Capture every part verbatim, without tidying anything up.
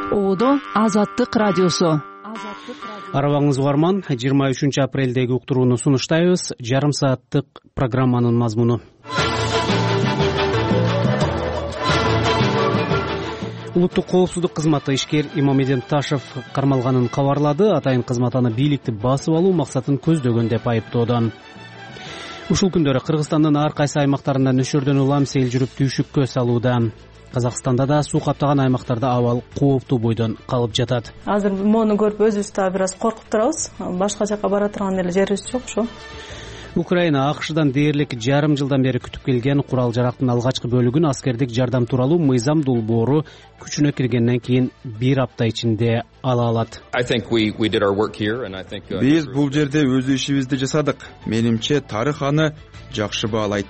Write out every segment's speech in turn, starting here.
Оодо Азаттык радиосу. Арабаңыз угарман, жыйырма үчүнчү апрелдеги уктурууну сунуштайбыз. Жарым сааттык программанын мазмуну. Улуттук коопсуздук кызматы ишкер Имомеден Ташев кармалганын кабарлады. Атайын кызмат аны бийликти басып алуу максатын көздөгөн деп айыптоодон. Ушул күндөрү Кыргызстандын ар кайсы аймактарында нөшөрдөн улам сел жүрүп түйшүккө салууда. Казакстанда да суу каптаган аймактарда абал кооптуу бойдон калып жатат. Азыр мону көрүп өзүбүз да бир аз коркуп турабыз. Башка жака бара турган эле жерибиз жок ошо. Украина АКШдан дээрлик жарым жылдан бери күтүп келген курал жарактын алгачкы бөлүгүн аскердик жардам тууралуу мыйзам долбоору күчүнө киргенден кийин бир апта ичинде ала алат. Биз бул жерде өз ишибизди жасадык. Менимче тарых аны жакшы баалайт.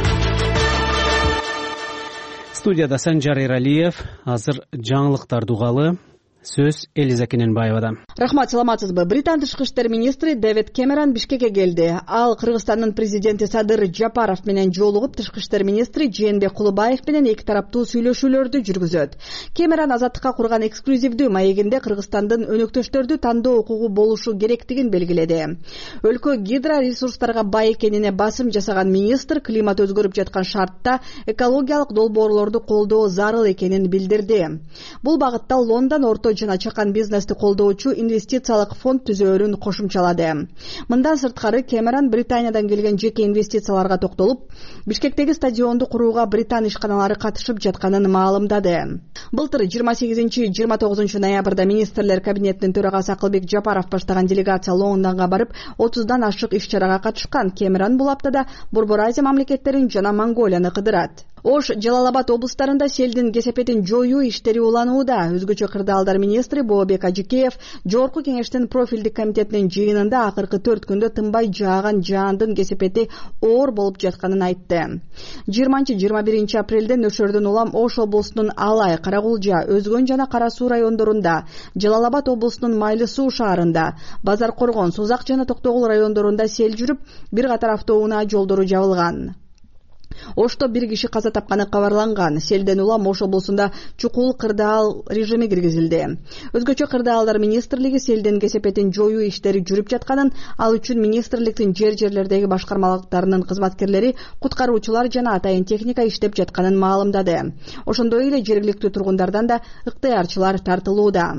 Студияда Санжар Эралиев. Азыр жаңылыктарды угалы. Сөз Элиза Кененбаевада. Рахмат, саламатсызбы? Британ тышкы иштер министри Дэвид Кэмерон Бишкекке келди. Ал Кыргызстандын президенти Садыр Жапаров менен жолугуп, тышкы иштер министри Жээнбек Кулубаев менен эки тараптуу сүйлөшүүлөрдү жүргүзөт. Кэмерон Азаттыкка курган эксклюзивдүү маегинде Кыргызстандын өнөктөштөрдү тандоо укугу болушу керектигин белгиледи. Өлкө гидроресурстарга бай экенине басым жасаган министр климат өзгөрүп жаткан шартта экологиялык долбоорлорду колдоо зарыл экенин билдирди. Бул багытта Лондон орто жана чакан бизнести колдоочу инвестициялык фонд түзөөрүн кошумчалады. Мындан сырткары Кэмерон Британиядан келген жеке инвестицияларга токтолуп, Бишкектеги стадионду курууга Британ ишканалары катышып жатканын маалымдады. Былтыр жыйырма сегизинчи жыйырма тогузунчу ноябрда министрлер кабинетинин төрагасы Акылбек Жапаров баштаган делегация Лондонго барып, отуздан ашык иш-чарага катышкан. Кэмерон бул аптада Борбор Азия мамлекеттерин жана Монголияны кыдырат. Ош, Жалал-Абад облустарында селдин кесепетин жоюу иштери уланууда. Өзгөчө кырдаалдар министри Бообек Ажикеев Жогорку кеңештин профилдик комитетинин жыйынында акыркы төрт күндө тынбай жааган жаандын кесепети оор болуп жатканын айтты. жыйырманчы жыйырма биринчи апрелде нөшөрдөн улам Ош облусунун Алай, Карагулжа, Өзгөн жана Кара Суу райондорунда, Жалал-Абад облусунун Майлы Суу шаарында, Базар Коргон, Сузак жана Токтогул райондорунда сел жүрүп, бир катар автоунаа жолдору жабылган. Ошто бир киши каза тапканы кабарланган. Селден улам Ош облусунда чукул кырдаал режими киргизилди. Өзгөчө кырдаалдар министрлиги селден кесепетин жоюу иштери жүрүп жатканын, ал үчүн министрликтин жер-жерлердеги башкармалыктарынын кызматкерлери, куткаруучулар жана атайын техника иштеп жатканын маалымдады. Ошондой эле жергиликтүү тургундардан да ыктыярчылар тартылууда.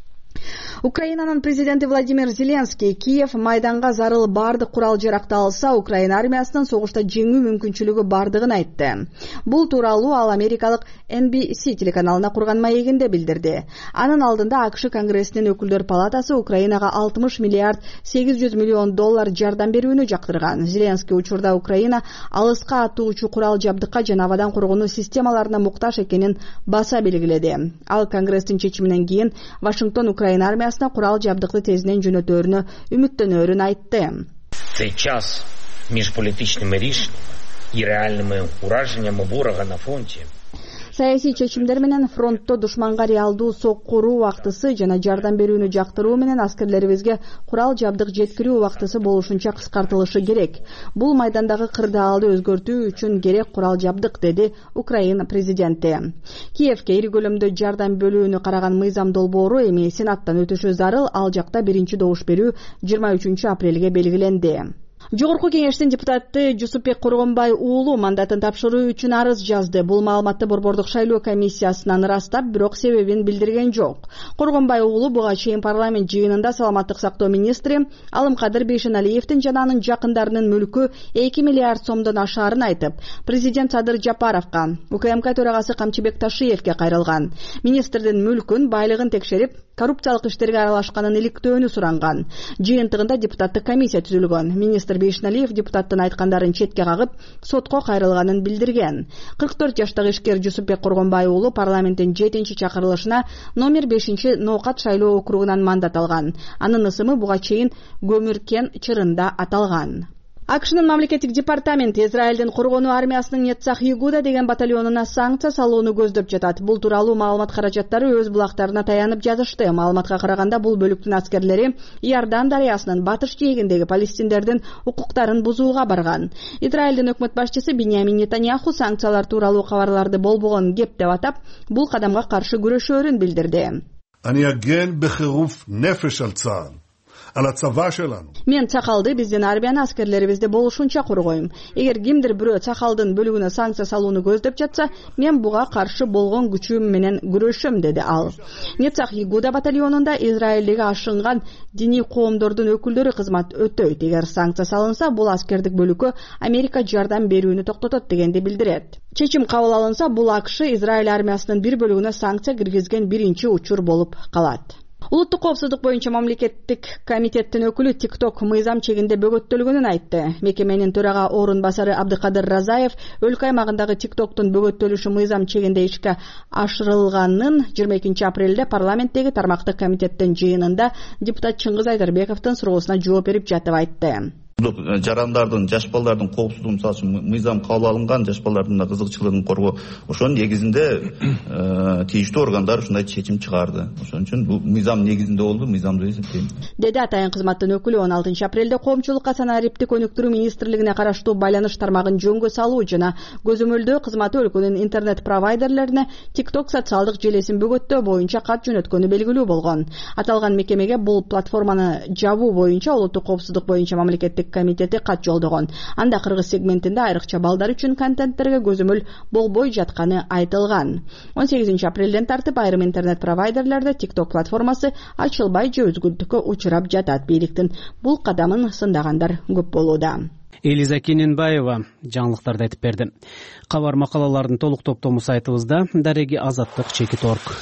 Украинанын президенти Владимир Зеленский Киев майданга зарыл бардык курал жаракты алса, Украина армиясынын согушта жеңүү мүмкүнчүлүгү бардыгын айтты. Бул тууралуу ал америкалык Эн Би Си телеканалына курган маегинде билдирди. Анын алдында АКШ Конгрессинин өкүлдөр палатасы Украинага алтымыш миллиард сегиз жүз миллион доллар жардам берүүнү жактырган. Зеленский учурда Украина алыска атуучу курал жабдыкка жана абадан коргонуу системаларына муктаж экенин баса белгиледи. Ал Конгресстин чечиминен кийин Вашингтон Украина армиясына курал жабдыкты тезинен жөнөтөөрүнө үмүттөнөөрүн айтты. Сейчас межполитичными решениями и реальными уражениями ворога на фронте. Саясий чечимдер менен фронтто душманга реалдуу соккуруу убактысы жана жардам берүүнү жактыруу менен аскерлерибизге курал жабдык жеткирүү убактысы болушунча кыскартылышы керек. Бул майдандагы кырдаалды өзгөртүү үчүн керек курал жабдык, деди Украина президенти. Киевке ири көлөмдө жардам бөлүүнү караган мыйзам долбоору эми Сенаттан өтүшү зарыл. Ал жакта биринчи добуш берүү жыйырма үчүнчү апрелге белгиленди. Жогорку кеңештин депутаты Жусупбек Коргонбай уулу мандатын тапшыруу үчүн арыз жазды. Бул маалыматты Борбордук шайлоо комиссиясынан ырастап, бирок себебин билдирген жок. Коргонбай уулу буга чейин парламент жыйынында саламаттык сактоо министри Алымкадыр Бейшеналиевдин жана анын жакындарынын мүлкү эки миллиард сомдон ашаарын айтып, президент Садыр Жапаровго, УКМК төрагасы Камчыбек Ташиевке кайрылган. Министрдин мүлкүн, байлыгын текшерип, коррупциялык иштерге аралашканын иликтөөнү суранган. Жыйынтыгында депутаттык комиссия түзүлгөн. Министр Бейшеналиев депутаттын айткандарын четке кагып, сотко кайрылганын билдирген. кырк төрт жаштагы ишкер Жусупбек Коргонбай уулу парламенттин жетинчи чакырылышына номер бешинчи Ноокат шайлоо округунан мандат алган. Анын ысымы буга чейин Көмүркен чырында аталган. АКШнын мамлекеттик департаменти Израилдин коргонуу армиясынын Нецах Игуда деген батальонуна санкция салууну көздөп жатат. Бул тууралуу маалымат каражаттары өз булактарына таянып жазышты. Маалыматка караганда бул бөлүктүн аскерлери Иордан дарыясынын батыш жээгиндеги палестиндердин укуктарын бузууга барган. Израилдин өкмөт башчысы Биньямин Нетаньяху санкциялар тууралуу кабарларды болбогон кеп деп атап, бул кадамга каршы күрөшөөрүн билдирди. אני אגן בחירוף נפש על צה"ל, על הצבא שלנו. Мен цакалды биздин армияны аскерлерибизди болушунча коргойм. Эгер кимдир бирөө цакалдын бөлүгүнө санкция салууну көздөп жатса, мен буга каршы болгон күчүм менен күрөшөм, деди ал. Нецах Игуда батальонунда Израилдеги ашынган диний коомдордун өкүлдөрү кызмат өтөйт. Эгер санкция салынса, бул аскердик бөлүккө Америка жардам берүүнү токтотот дегенди билдирет. Чечим кабыл алынса, бул АКШ Израиль армиясынын бир бөлүгүнө санкция киргизген биринчи учур болуп калат. Улуттук коопсуздук боюнча мамлекеттик комитеттин өкүлү TikTok мыйзам чегинде бөгөттөлгөнүн айтты. Мекеменин төрага орун басары Абдыкадыр Разаев өлкө аймагындагы TikToктун бөгөттөлүшү мыйзам чегинде ишке ашырылганын жыйырма экинчи апрелде парламенттеги тармактык комитеттин жыйынында депутат Чыңгыз Айдарбековдун суроосуна жооп берип жатып айтты. Жарандардын, жаш балдардын коопсуздугу мисалы үчүн мыйзам кабыл алынган, жаш балдардын кызыкчылыгын коргоо, ошонун негизинде тийиштүү органдар ушундай чечим чыгарды. Ошон үчүн бул мыйзам негизинде болду, мыйзам деп эсептейм. Деди Атайын кызматтын өкүлү он алтынчы апрелде коомчулукка санариптик өнүктүрүү министрлигине караштуу байланыш тармагын жөнгө салуу жана көзөмөлдөө кызматы өлкөнүн интернет провайдерлерине TikTok социалдык желесин бөгөттөө боюнча кат жөнөткөнү белгилүү болгон. Аталган мекемеге бул платформаны жабуу боюнча улуттук коопсуздук боюнча мамлекеттик комитети кат жолдогон. Анда кыргыз сегментинде айрыкча балдар үчүн контенттерге көзөмөл болбой жатканы айтылган. он сегизинчи апрелден тартып айрым интернет провайдерлерде TikTok платформасы ачылбай же өзгөртүүгө учурап жатат. Бийликтин бул кадамын сындагандар көп болууда. Элиза Кененбаева жаңылыктарды айтып берди. Кабар макалалардын толук топтому сайтыбызда дареги азаттык чекит точка орг.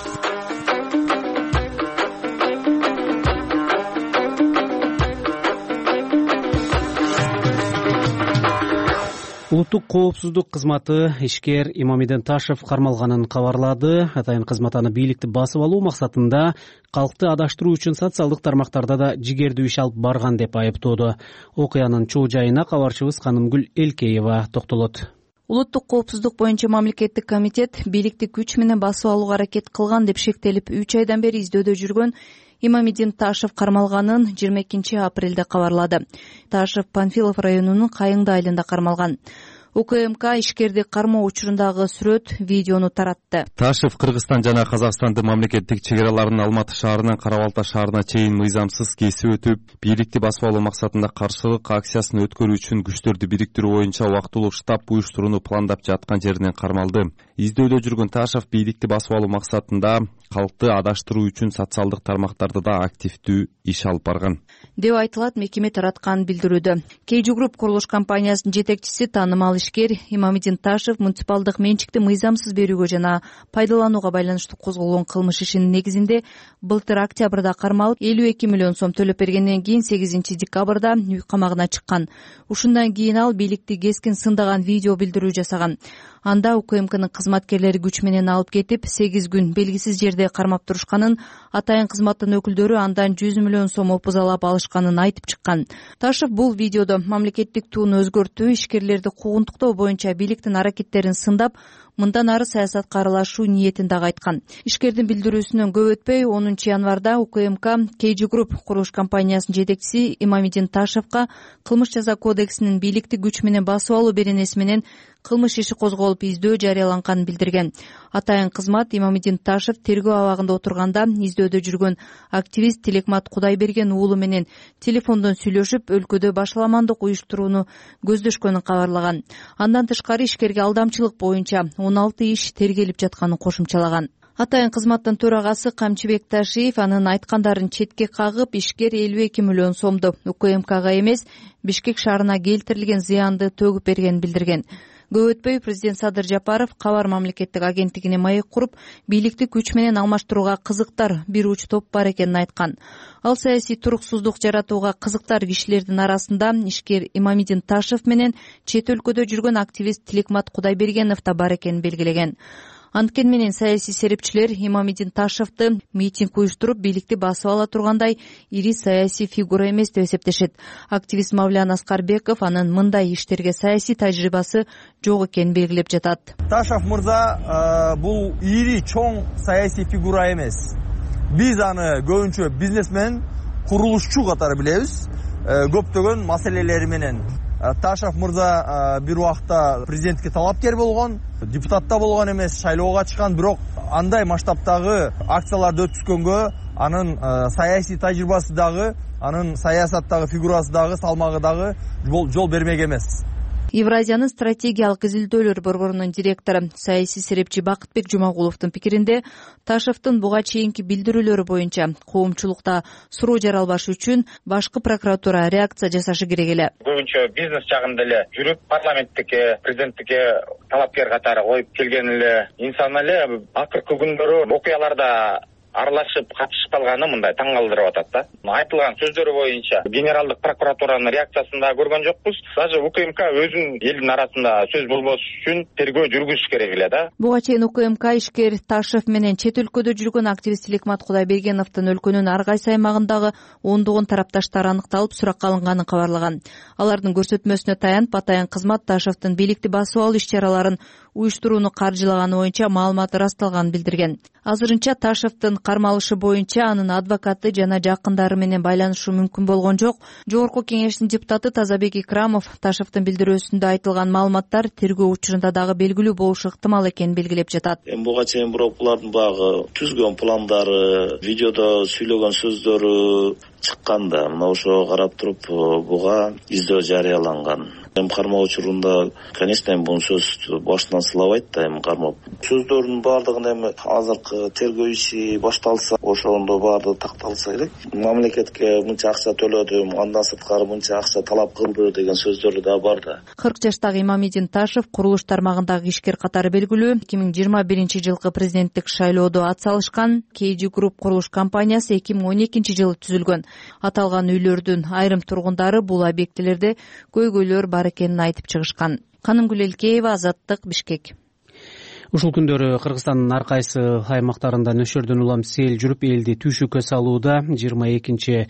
Улуттук коопсуздук кызматы ишкер Имамиден Ташев кармалганын кабарлады. Атайын кызмат аны бийликти басып алуу максатында калкты адаштыруу үчүн социалдык тармактарда да жигердүү иш алып барган деп айыптоодо. Окуянын чоо жайына кабарчыбыз Канымгүл Элкеева токтолот. Улуттук коопсуздук боюнча мамлекеттик комитет бийликти күч менен басып алууга аракет кылган деп шектелип үч айдан бери издөөдө жүргөн Имамиден Ташев кармалганын жыйырма экинчи апрелде кабарлады. Ташев Панфилов районунун Кайыңды айылында кармалган. УКМК ишкерди кармоо учурундагы сүрөт, видеону таратты. Ташев Кыргызстан жана Казакстандын мамлекеттик чек араларын Алматы шаарынан Карабалта шаарына чейин мыйзамсыз кесип өтүп, бийликти басып алуу максатында каршылык акциясын өткөрүү үчүн күчтөрдү бириктирүү боюнча убактылуу штаб уюштурууну пландап жаткан жеринен кармалды. Издөөдө жүргөн Ташев бийликти басып алуу максатында калкты адаштыруу үчүн социалдык тармактарда да активдүү иш алып барган деп айтылат мекеме тараткан билдирүүдө. Кейжи Групп курулуш компаниясынын жетекчиси таанымал ишкер Имамиден Ташев муниципалдык менчикти мыйзамсыз берүүгө жана пайдаланууга байланыштуу козголгон кылмыш ишинин негизинде былтыр октябрда кармалып элүү эки миллион сом төлөп бергенден кийин сегизинчи декабрда үй камагына чыккан. Ушундан кийин ал бийликти кескин сындаган видео билдирүү жасаган. Анда УКМКнын кызматкерлери күч менен алып кетип, сегиз күн белгисиз жерде кармап турушканын, атайын кызматтын өкүлдөрү андан жүз миллион сом опузалап алышканын айтып чыккан. Ташев бул видеодо мамлекеттик тууну өзгөртүү, ишкерлерди куугунтуктоо боюнча бийликтин аракеттерин сындап, мындан ары саясатка аралашуу ниетин дагы айткан. Ишкердин билдирүүсүнөн көп өтпөй онунчу январда УКМК Кейжи Групп курулуш компаниясынын жетекчиси Имамиден Ташевка кылмыш жаза кодексинин бийликти күч менен басып алуу беренеси менен кылмыш иши козголуп издөө жарыяланганын билдирген. Атайын кызмат Имамиден Ташев тергөө абагында отурганда издөөдө жүргөн активист Тилекмат Кудайберген уулу менен телефондон сүйлөшүп, өлкөдө башаламандык уюштурууну көздөшкөнүн кабарлаган. Андан тышкары ишкерге алдамчылык боюнча он алты иш тергелип жатканын кошумчалаган. Атайын кызматтын төрагасы Камчыбек Ташиев анын айткандарын четке кагып, ишкер элүү эки миллион сомду УКМКга эмес, Бишкек шаарына келтирилген зыянды төгүп бергенин билдирген. Көп өтпөй президент Садыр Жапаров Кабар мамлекеттик агенттигине маек куруп, бийликти күч менен алмаштырууга кызыктар бир уч топ бар экенин айткан. Ал саясий туруксуздук жаратууга кызыктар кишилердин арасында ишкер Имамиден Ташев менен чет өлкөдө жүргөн активист Тилекмат Кудайбергенов да бар экенин белгилеген. Анткени менен саясий серепчилер Имамиден Ташевти митинг уюштуруп, бийликти басып ала тургандай ири саясий фигура эмес деп эсептешет. Активист Мавлян Аскарбеков анын мындай иштерге саясий тажрыйбасы жок экенин белгилеп жатат. Ташев мырза бул ири чоң саясий фигура эмес. Биз аны көбүнчө бизнесмен, курулушчу катары билебиз. Көптөгөн маселелери менен Ташев мырза бир убакта президентке талапкер болгон, депутатта болгон эмес, шайлоого чыккан, бирок андай масштабтагы акцияларды өткүзгөнгө анын саясий тажрыйбасы дагы, анын саясаттагы фигурасы дагы, салмагы дагы жол бермек эмес. Евразиянын стратегиялык изилдөөлөр борборунун директору саясий серепчи Бакытбек Жумагуловдун пикиринде, Ташевдин буга чейинки билдирүүлөрү боюнча коомчулукта суроо жаралбаш үчүн башкы прокуратура реакция жасашы керек эле. Көбүнчө бизнес жагында эле жүрүп, парламенттикке, президенттикке талапкер катары коюп келген эле инсан эле акыркы күндөрү окуяларда аралашып катышып калганы мындай таң калтырып атат да. Айтылган сөздөрү боюнча генералдык прокуратуранын реакциясын да көргөн жокпуз. Даже УКМК өзүнүн элдин арасында сөз болбош үчүн тергөө жүргүзүш керек эле да. Буга чейин УКМК ишкер Ташев менен чет өлкөдө жүргөн активист Иликмат Кудайбергеновдун өлкөнүн ар кайсы аймагындагы ондогон тарапташтары аныкталып суракка алынганын кабарлаган. Алардын көрсөтмөсүнө таянып, Атайын кызмат Ташевдин бийликти басып алуу иш-чараларын уюштурууну каржылаганы боюнча маалымат ырасталганын билдирген. Азырынча Ташевдин кармалышы боюнча анын адвокаты жана жакындары менен байланышы мүмкүн болгон жок. Жогорку кеңештин депутаты Тазабек Икрамов Ташевдин билдирүүсүндө айтылган маалыматтар тергөө учурунда дагы белгилүү болушу ыктымал экенин белгилеп жатат. Эми буга чейин бирок булардын багы түзгөн пландары, видеодо сүйлөгөн сөздөрү чыкканда, мына ошого карап туруп буга издөө жарыяланган. Эми кармоо учурунда, конечно, эми бул сөз башынан сылабайт да, эми кармап. Сөздөрдүн баардыгын эми азыркы тергөө иши башталса, ошондо баардыгы такталса керек. Мамлекетке мынча акча төлөдүм, андан сырткары мынча акча талап кылды деген сөздөрү да бар да. кырк жаштагы Имамидин Ташев курулуш тармагындагы ишкер катары белгилүү. эки миң жыйырма биринчи жылкы президенттик шайлоодо ат салышкан. кей джи Group курулуш компаниясы эки миң он экинчи жылы түзүлгөн. Аталган үйлөрдүн айрым тургундары бул объектилерде көйгөйлөр бар экенин айтып чыгышкан. Канымгүл Элкеева, Азаттык, Бишкек. Ушул күндөрү Кыргызстандын ар кайсы аймактарында нөшөрдөн улам сел жүрүп, элди түйшүккө салууда. жыйырма экинчи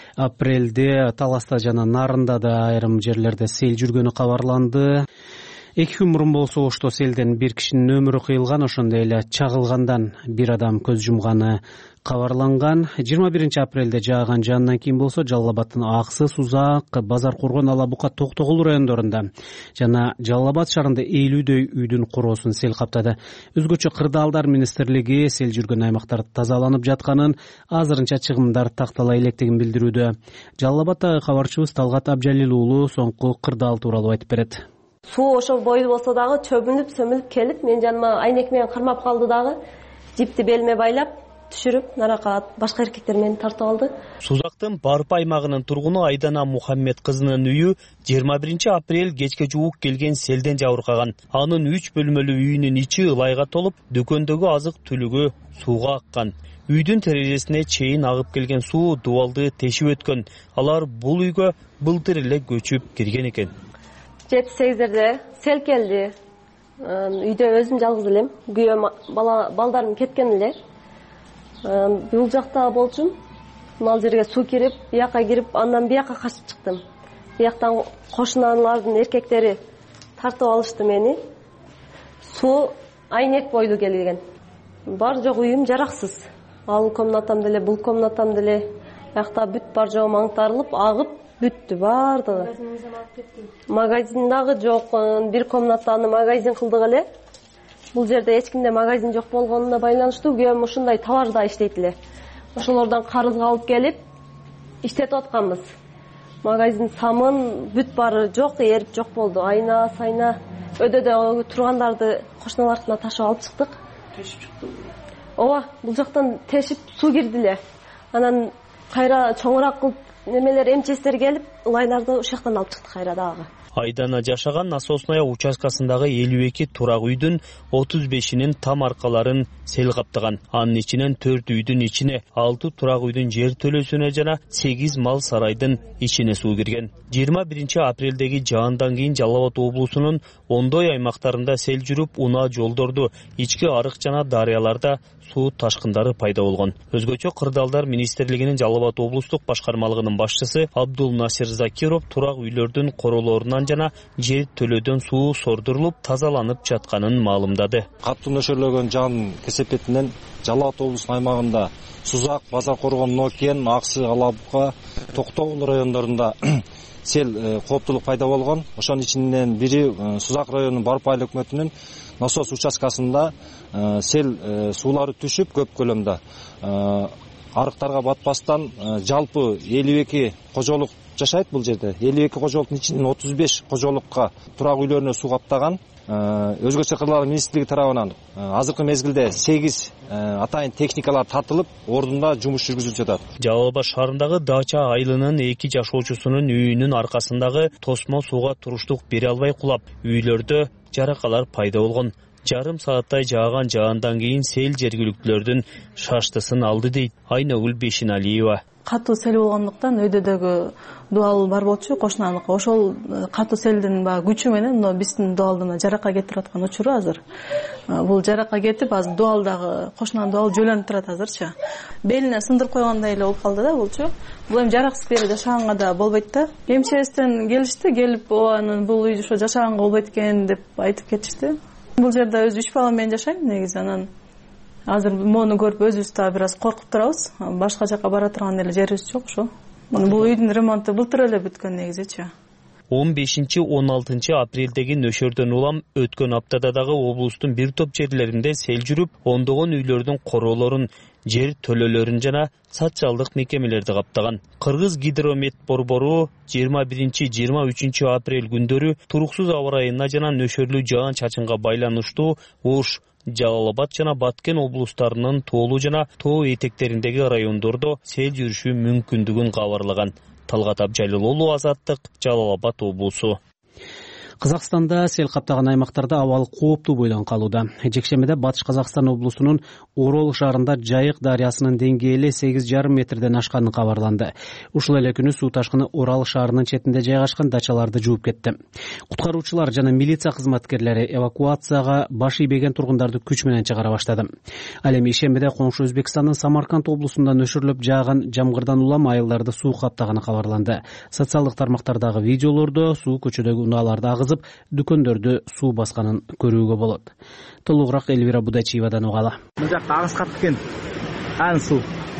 апрелде Таласта жана Нарында да айрым жерлерде сел жүргөнү кабарланды. Эки күн мурун болсо ошто селден бир кишинин өмүрү кыйылган, ошондой эле чагылгандан бир адам көз жумганы кабарланган. жыйырма биринчи апрелде жааган жанынан кийин болсо Жалал Абадтын Аксы, Сузак, Базар Коргон, Ала Бука, Токтогул райондорунда жана Жалал Абад шаарында элүүдөй үйдүн короосун сел каптады. Өзгөчө Кырдаалдар министрлиги сел жүргөн аймактар тазаланып жатканын, азырынча чыгымдар тактала электигин билдирүүдө. Жалал Абадтагы кабарчыбыз Талгат Абжалил уулу соңку Кырдаал тууралуу айтып берет. Суу ошол бою болсо дагы чөбүнүп, сөмүлүп келип, мен жаныма айнек менен кармап калды дагы. Жипти белиме байлап, түшүрүп, нарака башка эркектер мени тартып алды. Сузактын Барып аймагынын тургуну Айдана Мухаммед кызынын үйү жыйырма биринчи апрель кечке жуук келген селден жабыркаган. Анын үч бөлмөлүү үйүнүн ичи ылайга толуп, дөкөндөгү азык түлүгү сууга аккан. Үйдүн терезесине чейин агып келген суу дубалды тешип өткөн. Алар бул үйгө былтыр эле көчүп кирген экен. жети сегиздерде сел келди. Үйдө өзүм жалгыз элем. Күйөөм, бала балдарым кеткен эле. Бул жакта болчумун. Мал жерге суу кирип, бияка кирип, андан бияка качып чыктым. Бияктан кошуналардын эркектери тартып алышты мени. Суу айнек бойлуу келген. Бар жок үйүм жараксыз. Ал комнатам деле, бул комнатам деле, бияқта бүт бар жоғым аңтарылып, ағып, бүтті бардығы. Магазиндағы жоқ, бір комнатаны магазин қылдық әле. Бұл жерде ешкімде магазин жоқ болғанына байланышты, күйеуім ушундай товарда иштейтиле. Ошолордон карызга алып келип, иштетип атканбыз. Магазин самын бүт бары жоқ, эрип жоқ болду. Айна, сайна, өдөдө тургандарды кошуналардына ташып алып чыктык. Тешип чыктым. Ооба, бул жактан тешип суу кирдиле. Анан кайра чоңураак кылып немелер эмчестер келип, ылайларды ушактан алып чыкты кайра дагы. Айдана жашаган Насосная участкасындагы элүү эки турак үйдүн отуз бешинин там аркаларын сел каптаган. Анын ичинен төрт үйдүн ичине, алты турак үйдүн жер төлөсүнө жана сегиз мал сарайдын ичине суу кирген. жыйырма биринчи апрелдеги жаандан кийин Жалал Абад облусунун ондой аймактарында сел жүрүп, унаа жолдорду, ички арык жана дарыяларда суу ташкындары пайда болгон. Өзгөчө Кырдаалдар министрлигинин Жалал Абад облустук башкармалыгынын башчысы Абдул Насир Закиров турак үйлөрдүн королорунан жана жер төлөөдөн суу сордурулуп, тазаланып жатканын маалымдады. Катуу нөшөрлөгөн жаан кесепетинен Жалал Абад облусунун аймагында Сузак, Базар Коргон, Нокен, Аксы, Ала Бука, Токтогул райондорунда сел кооптулук пайда болгон. Ошонун ичинен бири Сузак районунун Барып айыл өкмөтүнүн насос участкасында сел суулары түшүп көп көлөмдө арыктарга батпастан жалпы элүү эки кожолук жашайт бул жерде. элүү эки кожолуктун ичинен отуз беш кожолукка турак үйлөрүнө суу каптаган. Өзгөчө кырлар министрлиги тарабынан азыркы мезгилде сегиз атайын техникалар тартылып, ордунда жумуш жүргүзүлүп жатат. Жалал Абад шаарындагы Дача айылынын эки жашоочусунун үйүнүн аркасындагы тосмо сууга туруштук бере албай кулап, үйлөрдө жаракалар пайда болгон. Жарым сааттай жааган жаандан кийин сел жергиликтүүлөрдүн шаштысын алды дейт Айнагүл Бешиналиева. Катуу сел болгондуктан өйдөдөгү дуал бар болчу, кошунаныкы. Ошол катуу селдин баягы күчү менен мына биздин дуалдын жаракка кетип аткан учуру азыр. Бул жаракка кетип, азыр дуалдагы кошунан дуал жөлөнүп турат азырчы. Белине сындырып койгондой эле болуп калды да булчу. Бул эми жараксыз бери жашаганга да болбойт да. Эмчебизден келишти, келип анын бул үй ошо жашаганга болбойт экен деп айтып кетишти. Бул жерде өзү үч балам менен жашайм негизи. Анан азыр мону көрүп өзүбүз да бир аз коркуп турабыз. Башка жака бара турган эле жерибиз жок ошо. Бул үйдүн ремонту былтыр эле бүткөн негизичи. он бешинчи он алтынчы апрелдеги нөшөрдөн улам өткөн аптада дагы облустун бир топ жерлеринде сел жүрүп, ондогон үйлөрдүн короолорун, жер төлөлөрүн жана социалдык мекемелерди каптаган. Кыргыз гидромет борбору жыйырма биринчи жыйырма үчүнчү апрель күндөрү туруксуз аба ырайына жана нөшөрлүү жаан чачынга байланыштуу Ош, Жалал Абад жана Баткен облустарынын тоолуу жана тоо этектериндеги райондордо сел жүрүшү мүмкүндүгүн кабарлаган. Талгат Абжалилуулу, Азаттык, Жалал Абад облусу. Казакстанда сел каптаган аймактарда абал кооптуу бойдон калууда. Жекшембиде Батыш Казакстан облусунун Орол шаарында Жайык дарыясынын деңгээли сегиз жарым метрден ашканы кабарланды. Ушул эле күнү суу ташкыны Орал шаарынын четинде жайгашкан дачаларды жууп кетти. Куткаруучулар жана милиция кызматкерлери эвакуацияга баш ийбеген тургундарды күч менен чыгара баштады. Ал эми ишембиде коңшу Өзбекстандын Самарканд облусунда нөшөрлөп жааган жамгырдан улам айылдарды суу каптаганы кабарланды. Социалдык тармактардагы видеолордо суу көчөдөгү унааларды агызып, дүкөндөрдү суу басканын көрүүгө болот. Толугураак Элвира Будачиевадан угалы. Бул жакта агыс катып экен. Ан суу.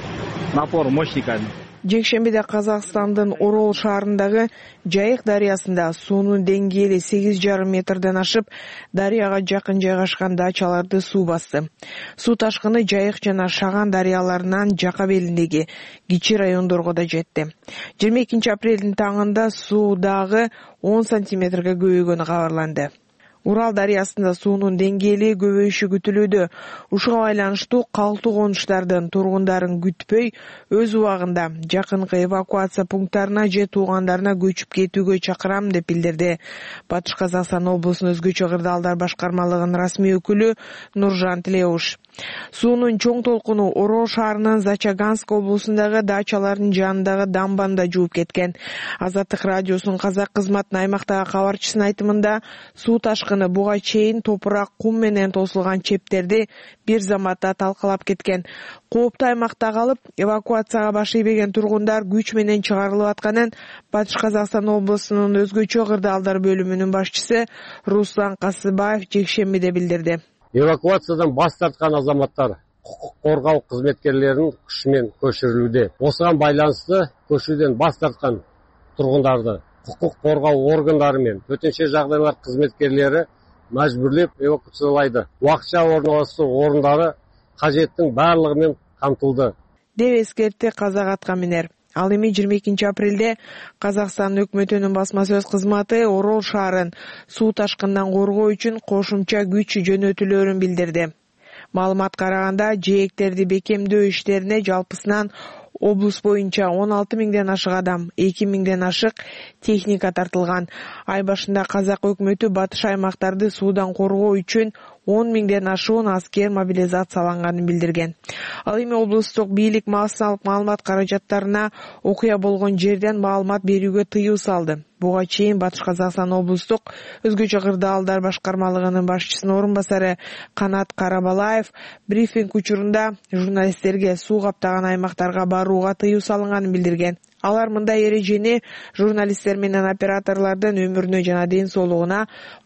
Напор мощный. Жекшембиде Казакстандын Орол шаарындагы Жайык дарыясында суунун деңгээли сегиз жарым метрден ашып, дарыяга жакын жайгашкан дачаларды суу басты. Суу ташкыны Жайык жана Шаган дарыяларынан жака белиндеги кичи райондорго да жетти. жыйырма экинчи апрелдин таңында суу дагы он сантиметрге көбөйгөнү кабарланды. Урал дарыясында суунун деңгээли көбөйүшү күтүлүүдө. Ушуга байланыштуу калктуу конуштардын тургундарын күтпөй, өз убагында жакынкы эвакуация пункттарына же туугандарына көчүп кетүүгө чакырам деп билдирди Батыш Казакстан облусунун өзгөчө кырдаалдар башкармалыгынын расмий өкүлү Нуржан Тилеуш. Суунун чоң толкуну Орол шаарынын Зачаганск облусундагы дачалардын жанындагы дамбанда жууп кеткен. Азаттык радиосунун казак кызматынын аймактагы кабарчысынын айтымында, суу ташкыны буга чейин топурак, кум менен тосулган чептерди бир заматта талкалап кеткен. Кооптуу аймакта калып, эвакуацияга баш ийбеген тургундар күч менен чыгарылып атканын Батыш Казакстан облусунун өзгөчө кырдаалдар бөлүмүнүн башчысы Руслан Касыбаев жекшембиде билдирди. Эвакуациядан бас тарткан азаматтар кукук коргоо кызметкерлеринин күчүнөн көчүрүлүүдө. Осуга байланыштуу көчүүдөн бас тарткан тургундарды кукук коргоо органдары менен төтөнчө жагдайлар кызметкерлери мажбурлеп эвакуациялайды. Убакча орналаштыруу орундары кажеттин баардыгы менен камтылды деп эскертти казак аткаминер. Ал эми жыйырма экинчи апрелде Казакстан өкмөтүнүн басма сөз кызматы Орол шаарын суу ташкындан коргоо үчүн кошумча күч жөнөтүлөрүн билдирди. Маалымат караганда, жээктерди бекемдөө иштерине жалпысынан облус боюнча он алты миңден ашык адам, эки миңден ашык техника тартылган. Ай башында казак өкмөтү батыш аймактарды суудан коргоо үчүн он миңден ашуун аскер мобилизацияланганын билдирген. Ал эми облустук бийлик массалык маалымат каражаттарына окуя болгон жерден маалымат берүүгө тыюу салды. Буга чейин Батыш Казакстан облустук өзгөчө кырдаалдар башкармалыгынын башчысынын орун басары Канат Карабалаев брифинг учурунда журналисттерге суу каптаган аймактарга барууга тыюу салынганын билдирген. Алар мындай эрежени журналисттер менен операторлордун өмүрүнө жана ден соолугуна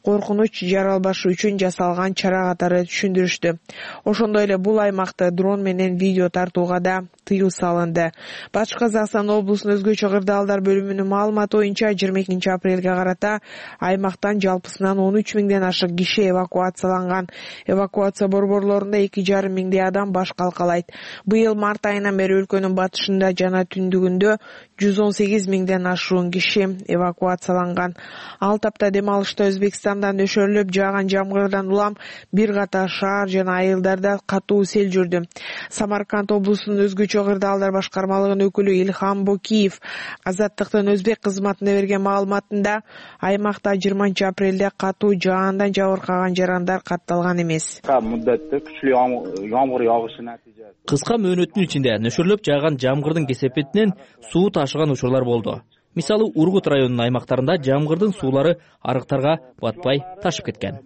коркунуч жаралбашы үчүн жасалган чара катары түшүндүрүштү. Ошондой эле бул аймакты дрон менен видео тартууга да тыюу салынды. Батыш Казакстан облусунун өзгөчө кырдаалдар бөлүмүнүн маалыматы боюнча жыйырма экинчи апрелге карата аймактан жалпысынан он үч миңден ашык киши эвакуацияланган. Эвакуация борборлорунда эки жарым миңдей адам баш калкалайт. Быйыл март айынан бери өлкөнүн батышында жана түндүгүндө жүз он сегиз миңден ашуун киши эвакуацияланган. Ал тапта дем алышта Өзбекстандан өшөрүлүп жааган жамгырдан улам бир катар шаар жана айылдарда катуу сел жүрдү. Самарканд облусунун өзгөчө кырдаалдар башкармалыгынын өкүлү Илхам Бокиев Азаттыктын өзбек кызматына берген маалыматында аймакта жыйырманчы апрелде катуу жаандан жабыркаган жарандар катталган эмес. Кыска мөөнөттүн ичинде нөшөрлөп жааган жамгырдын кесепетинен суу ташыган учурлар болду. Мисалы, Ургут районунун аймактарында жамгырдын суулары арыктарга батпай ташып кеткен.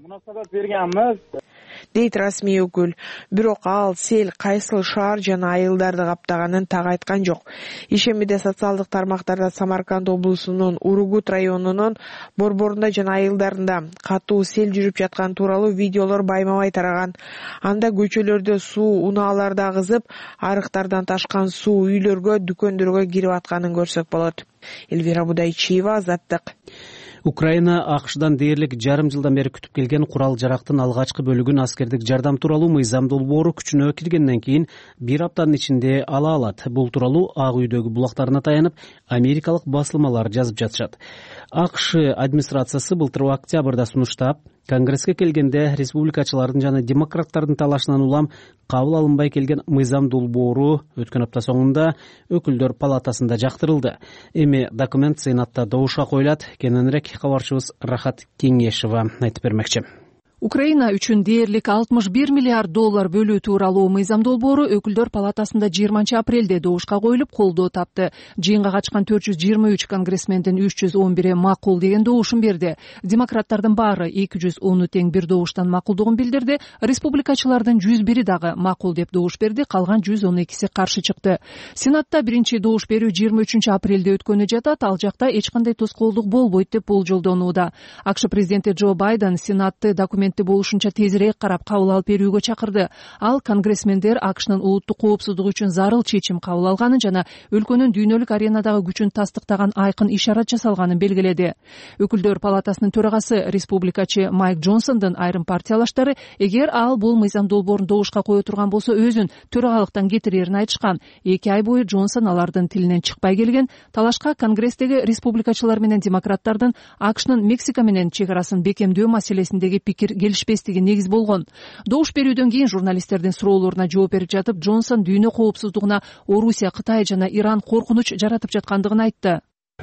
Дейт расмий өкүл. Бирок ал сел кайсыл шаар жана айылдарды каптаганын так айткан жок. Ишемиде социалдык тармактарда Самарканд облусунун Ургут районунун борборунда жана айылдарында катуу сел жүрүп жаткан тууралуу видеолор байма-бай тараган. Анда көчөлөрдө суу унааларда агызып, арыктардан ташкан суу үйлөргө, дүкөндөргө кирип атканын көрсөк болот. Элвира Будайчиева, Азаттык. Украина АКШдан дээрлик жарым жылдан бери күтүп келген курал жарактын алгачкы бөлүгүн аскердик жардам тууралуу мыйзам долбоору күчүнө киргенден кийин бир аптанын ичинде ала алат. Бул тууралуу Ак үйдөгү булактарына таянып, америкалык басылмалар жазып жатышат. АКШ администрациясы былтыр октябрда сунуштап, Конгресске келгенде республикачылардын жана демократтардын талашынан улам кабыл алынбай келген мыйзам долбоору өткөн апта соңунда өкүлдөр палатасында жактырылды. Эми документ Сенатта добушка коюлат. Кененирээк кабарчыбыз Рахат Кеңешова айтып бермекчи. Украина үчүн дээрлик алтымыш бир миллиард доллар бөлүү тууралуу мыйзам долбоору өкүлдөр палатасында жыйырманчы апрелде добушка коюлуп колдоо тапты. Жыйынга катышкан төрт жүз жыйырма үч конгрессмендин үч жүз он бири макул деген добушун берди. Демократтардын баары эки жүз ону тең бир добуштан макулдугун билдирди. Республикачылардын жүз бири дагы макул деп добуш берди, калган жүз он экиси каршы чыкты. Сенатта биринчи добуш берүү жыйырма үчүнчү апрелде өткөнү жатат. Ал жакта эч кандай тоскоолдук болбойт деп болжолдонууда. АКШ президенти Джо Байден Сенатты документ болушунча тезирээк карап кабыл алып берүүгө чакырды. Ал конгрессмендер АКШнын улуттук коопсуздугу үчүн зарыл чечим кабыл алганын жана өлкөнүн дүйнөлүк аренадагы күчүн тастыктаган айкын ишарат жасалганын белгиледи. Өкүлдөр палатасынын төрагасы республикачы Майк Джонсондун айрым партиялаштары эгер ал бул мыйзам долбоорун добушка кое турган болсо өзүн төрагалыктан кетирерин айтышкан. Эки ай бою Джонсон алардын тилинен чыкпай келген. Талашка конгресстеги республикачылар менен демократтардын АКШнын Мексика менен чек арасын бекемдөө маселесиндеги пикир келишпестиги негиз болгон. Добуш берүүдөн кийин журналисттердин суроолоруна жооп берип жатып, Джонсон дүйнө коопсуздугуна Орусия, Кытай жана Иран коркунуч жаратып жаткандыгын айтты.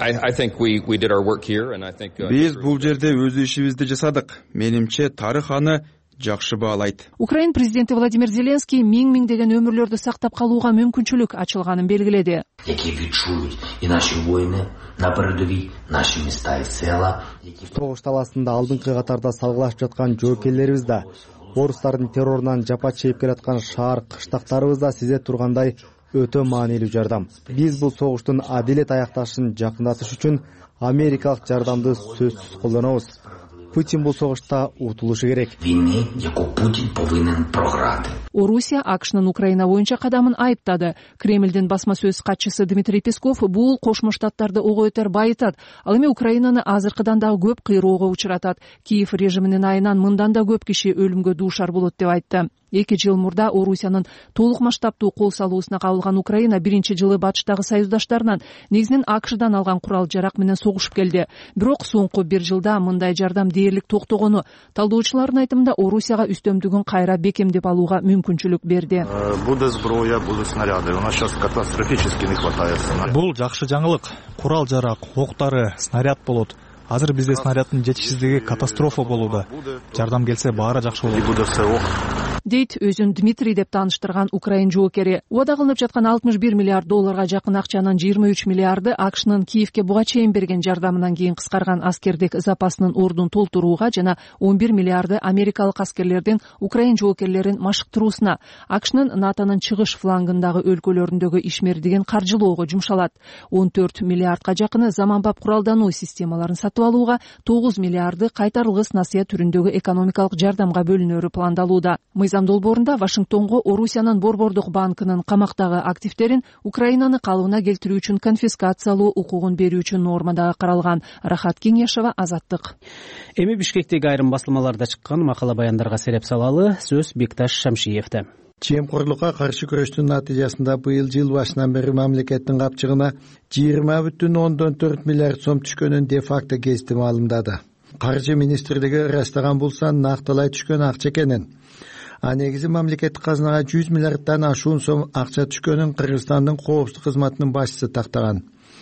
Биз бул жерде өз ишибизди жасадык. Менимче тарых аны жакшы баалайт. Украин президенти Владимир Зеленский миң миңдеген өмүрлөрдү сактап калууга мүмкүнчүлүк ачылганын белгиледи. Согуш таласында алдыңкы катарда салгылашып жаткан жоокерлерибиз да, орустардын террорунан жапа чегип келаткан шаар кыштактарыбыз да сизе тургандай өтө маанилүү жардам. Биз бул согуштун адилет аякташын жакындатыш үчүн америкалык жардамды сөзсүз колдонобуз. Путин бул согушта утулушу керек. Орусия АКШнын Украина боюнча кадамын айыптады. Кремлдин басма сөз катчысы Дмитрий Песков бул Кошмо Штаттарды ого өтөр байытат. Ал эми Украинаны азыркыдан дагы көп кыйроого учуратат. Киев режиминин айынан мындан да көп киши өлүмгө дуушар болот деп айтты. Эки жыл мурда Орусиянын толук масштабтуу кол салуусуна кабылган Украина биринчи жылы батыштагы союздаштарынан, негизинен АКШдан алган курал жарак менен согушуп келди. Бирок соңку бир жылда мындай жардам дээрлик токтогону талдоочулардын айтымында Орусияга үстөмдүгүн кайра бекемдеп алууга мүмкүнчүлүк берди. Буде зброя, буде снаряды. У нас сейчас катастрофически не хватает снарядов. Бул жакшы жаңылык. Курал жарак, октары, снаряд болот. Азыр бизде снаряддын жетишсиздиги катастрофа болууда. Жардам келсе баары жакшы болот. дейт өзүн Дмитрий деп тааныштырган украин жоокери. Убада кылынып жаткан алтымыш бир миллиард долларга жакын акчанын жыйырма үч миллиарды АКШнын Киевке буга чейин берген жардамынан кийин кыскарган аскердик запасынын ордун толтурууга жана он бир миллиарды америкалык аскерлердин украин жоокерлерин машыктыруусуна, АКШнын НАТОнун чыгыш флангындагы өлкөлөрүндөгү ишмердигин каржылоого жумшалат. он төрт миллиардка жакыны заманбап куралдануу системаларын сатып алууга, тогуз миллиарды кайтарылгыс насыя түрүндөгү экономикалык жардамга бөлүнөрү пландалууда. Мыйзам долбоорунда Вашингтонго Орусиянын Борбордук банкынын камактагы активдерин Украинаны калыбына келтирүү үчүн конфискациялоо укугун берүү үчүн норма дагы каралган. Рахат Кеңешова, Азаттык. Эми Бишкектеги айрым басылмаларда чыккан макала баяндарга сереп салалы. Сөз Бекташ Шамшиевде. Жемкорлукка каршы күрөштүн натыйжасында быйыл жыл башынан бери мамлекеттин капчыгына жыйырма бүтүн ондон төрт миллиард сом түшкөнүн де факто кести маалымдады. Каржы министрлиги ырастаган бул сан нактылай түшкөн акча экенин. А негизи мамлекеттик казынага жүз миллиарддан ашуун сом акча түшкөнүн Кыргызстандын коопсуздук кызматынын башчысы тактаган.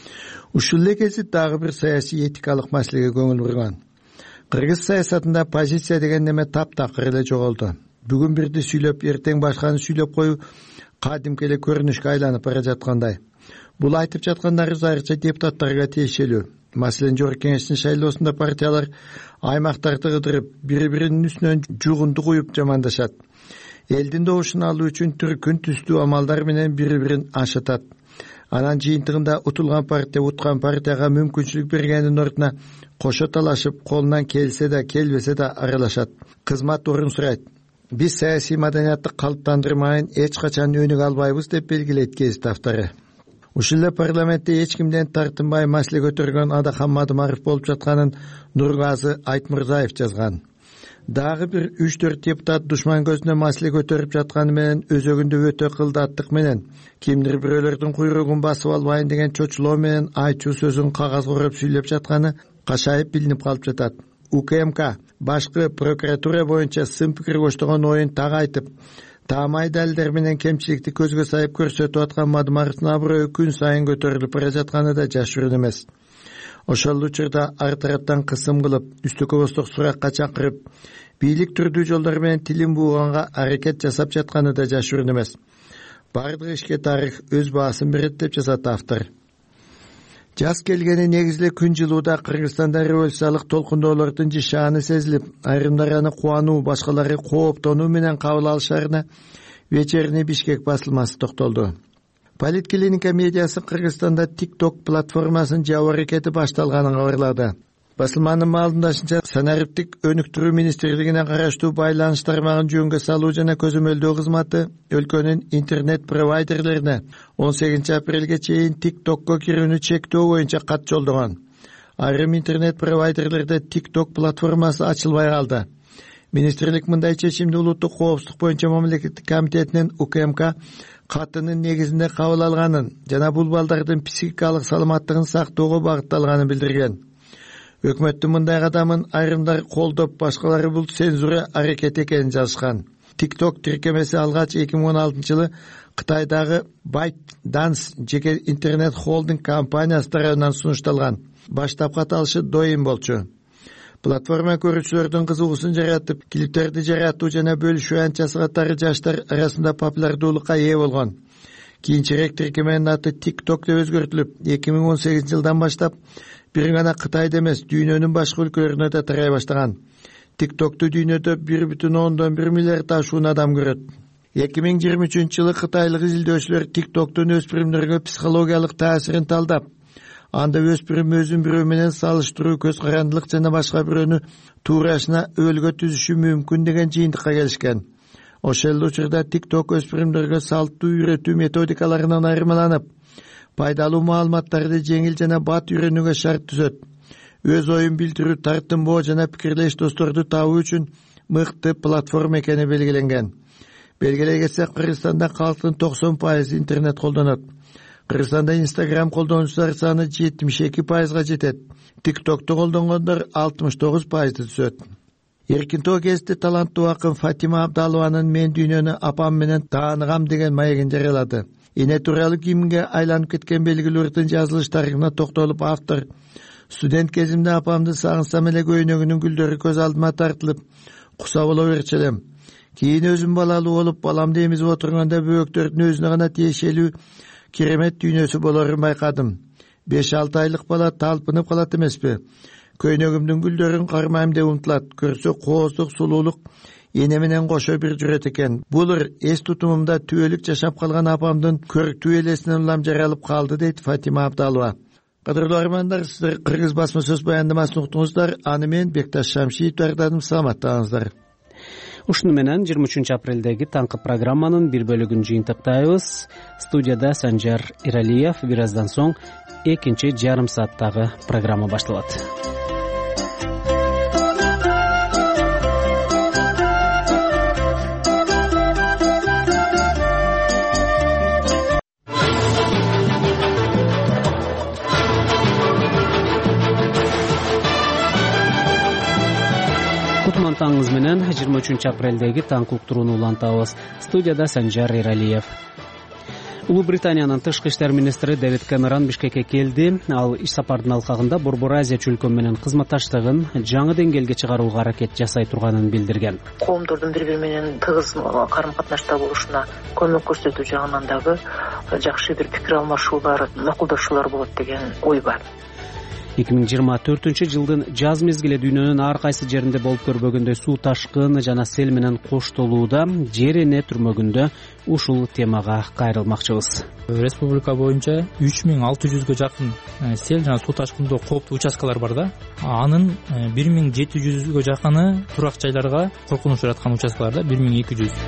Ушул эле кезде дагы бир саясий этикалык маселеге көңүл бурган. Кыргыз саясатында позиция деген неме таптакыр эле жоголду. Бүгүн бирди сүйлөп, эртең башканы сүйлөп коюу кадимки эле көрүнүшкө айланып бара жаткандай. Бул айтып жаткандарыбыз айрыкча депутаттарга тиешелүү. Маселен, Жогорку Кеңештин шайлоосунда партиялар аймактарды кыдырып, бири-биринин үстүнөн жугунду куюп жамандашат. Элдин добушун алуу үчүн түркүн түстүү амалдар менен бири-бирин ашатат. Анан жыйынтыгында утулган партия уткан партияга мүмкүнчүлүк бергенин ордуна кошо талашып, колунан келсе да, келбесе да аралашат. Кызмат орун сурайт. Биз саясий маданиятты калыптандырмайын эч качан өнүгө албайбыз деп белгилейт гезит автору. Ушул эле парламентте эч кимден тартынбай маселе көтөргөн Адахан Мадымаров болуп жатканын Нургазы Айтмырзаев жазган. Дагы бир үч төрт депутат душман көзүнө маселе көтөрүп жатканы менен өзөгүндө өтө кылдаттык менен кимдир бирөөлөрдүн куйругун басып албайын деген чочулоо менен айтчу сөзүн кагазга ороп сүйлөп жатканы кашайып билинип калып жатат. УКМК башкы прокуратура боюнча сын пикир коштогон оюн так айтып, таамай далилдер менен кемчиликти көзгө сайып көрсөтүп аткан Мадымаровдун аброю күн сайын көтөрүлүп бара жатканы да жашыруун эмес. Ошол учурда ар тараптан кысым кылып, үстүккө босток суракка чакырып, бийлик түрдүү жолдор менен тилин бууганга аракет жасап жатканы да жашыруун эмес. Бардык ишке тарых өз баасын берет деп жазат автор. Жаз келгени негизиле күн жылууда Кыргызстанда революциялык толкундоолордун жишааны сезилип, айрымдар аны кубануу, башкалары кооптонуу менен кабыл алышарына вечерний Бишкек басылмасы токтолду. Политклиника медиасы Кыргызстанда TikTok платформасынын жабуу аракети башталганын кабарлады. Басылманын маалымдашынча, санариптик өнүктүрүү министрлигине караштуу байланыш тармагын жөнгө салуу жана көзөмөлдөө кызматы өлкөнүн интернет провайдерлерине он сегизинчи апрелге чейин TikTokко кирүүнү чектөө боюнча кат жолдогон. Айрым интернет провайдерлерде TikTok платформасы ачылбай калды. Министрлик мындай чечимди улуттук коопсуздук боюнча мамлекеттик комитетинин УКМК катынын негизинде кабыл алганын жана бул балдардын психикалык саламаттыгын сактоого багытталганын билдирген. Өкмөттүн мындай кадамын айрымдар колдоп, башкалары бул цензура аракети экенин жазышкан. TikTok тиркемеси алгач эки миң он алтынчы жылы Кытайдагы ByteDance жеке интернет холдинг компаниясы тарабынан сунушталган. Баштапкы аталышы Douyin болчу. Платформа көрүүчүлөрдүн кызыгуусун жаратып, клиптерди жаратуу жана бөлүшүү анчасы катары жаштар арасында популярдуулукка ээ болгон. Кийинчерээк тиркеменин аты TikTok деп өзгөртүлүп, эки миң он сегизинчи жылдан баштап бир гана Кытайда эмес, дүйнөнүн башка өлкөлөрүнө да тарай баштаган. TikTok'ту дүйнөдө бир бүтүн ондон бир миллиард ашуун адам көрөт. эки миң жыйырма үчүнчү жылы кытайлык изилдөөчүлөр TikTok'тун өспүрүмдөргө психологиялык таасирин талдап, анда өспүрүм өзүн бирөө менен салыштыруу, көз карандылык жана башка бирөөнү туурашына өлгө түзүшү мүмкүн деген жыйынтыкка келишкен. Ошол учурда TikTok өспүрүмдөргө салттуу үйрөтүү методикаларынан айырмаланып, пайдалуу маалыматтарды жеңил жана бат үйрөнүүгө шарт түзөт. Өз оюн билдирүү, тартынбоо жана пикирлеш досторду табуу үчүн мыкты платформа экени белгиленген. Белгилей кетсек, Кыргызстанда калктын токсон пайызы интернет колдонот. Кыргызстанда Instagram колдонуучулар саны жетимиш эки пайызга жетет. TikTok'ту колдонгондор алтымыш тогуз пайызды түзөт. Эркинтоо кезинде таланттуу акын Фатима Абдалованын "Мен дүйнөнү апам менен тааныгам" деген маегин жарыялады. Эне тууралуу кимге айланып кеткен белгилүүлөрдүн жазылыштарына токтолуп, автор "Студент кезимде апамды сагынсам эле көйнөгүнүн гүлдөрү көз алдыма тартылып, куса боло берчү элем. кийин өзүм балалуу болуп баламды эмизип отурганда бөбөктөрдүн өзүнө гана тиешелүү керемет дүйнөсү болорун байкадым. беш алты айлык бала талпынып калат эмеспи? Көйнөгүмдүн гүлдөрүн кармайм деп умтулат. Көрсө кооздук, сулуулук эне менен кошо бир жүрөт экен. Булур эс тутумумда түбөлүк жашап калган апамдын көрктүү элесинен улам жаралып калды, дейт Фатима Абдалова. Кадырлуу армандар, сиздер кыргыз басма сөз баяндамасын уктуңуздар. Аны мен Бекташ Шамшиев даярдадым. Саламаттаңыздар. Ушуну менен жыйырма үчүнчү апрелдеги таңкы программанын бир бөлүгүн жыйынтыктайбыз. Студияда Санжар Иралиев. Бир аздан соң экинчи жарым сааттагы программа башталат. Таңыңыз менен жыйырма үчүнчү апрелдеги таңкы уктурууну улантабыз. Студияда Санжар Иралиев. Улуу Британиянын тышкы иштер министри Дэвид Кэмерон Бишкекке келди. Ал иш сапардын алкагында Борбор Азия чөлкөмү менен кызматташтыгын жаңы деңгээлге чыгарууга аракет жасай турганын билдирген. Коомдордун бири бири менен тыгыз карым-катнашта болушуна көмөк көрсөтүү жагынан дагы жакшы бир пикир алмашуулар, макулдашуулар болот деген ой бар. эки миң жыйырма төртүнчү жылдын жаз мезгили дүйнөнүн ар кайсы жеринде болуп көрбөгөндөй суу ташкын жана сел менен коштолууда жер эне түрмөгүндө ушул темага кайрылмакчыбыз. Республика боюнча үч миң алты жүзгө жакын сел жана суу ташкындоо кооптуу участкалар бар да. Анын бир миң жети жүзгө жакыны турак жайларга коркунуч жараткан участкаларда бир миң эки жүз.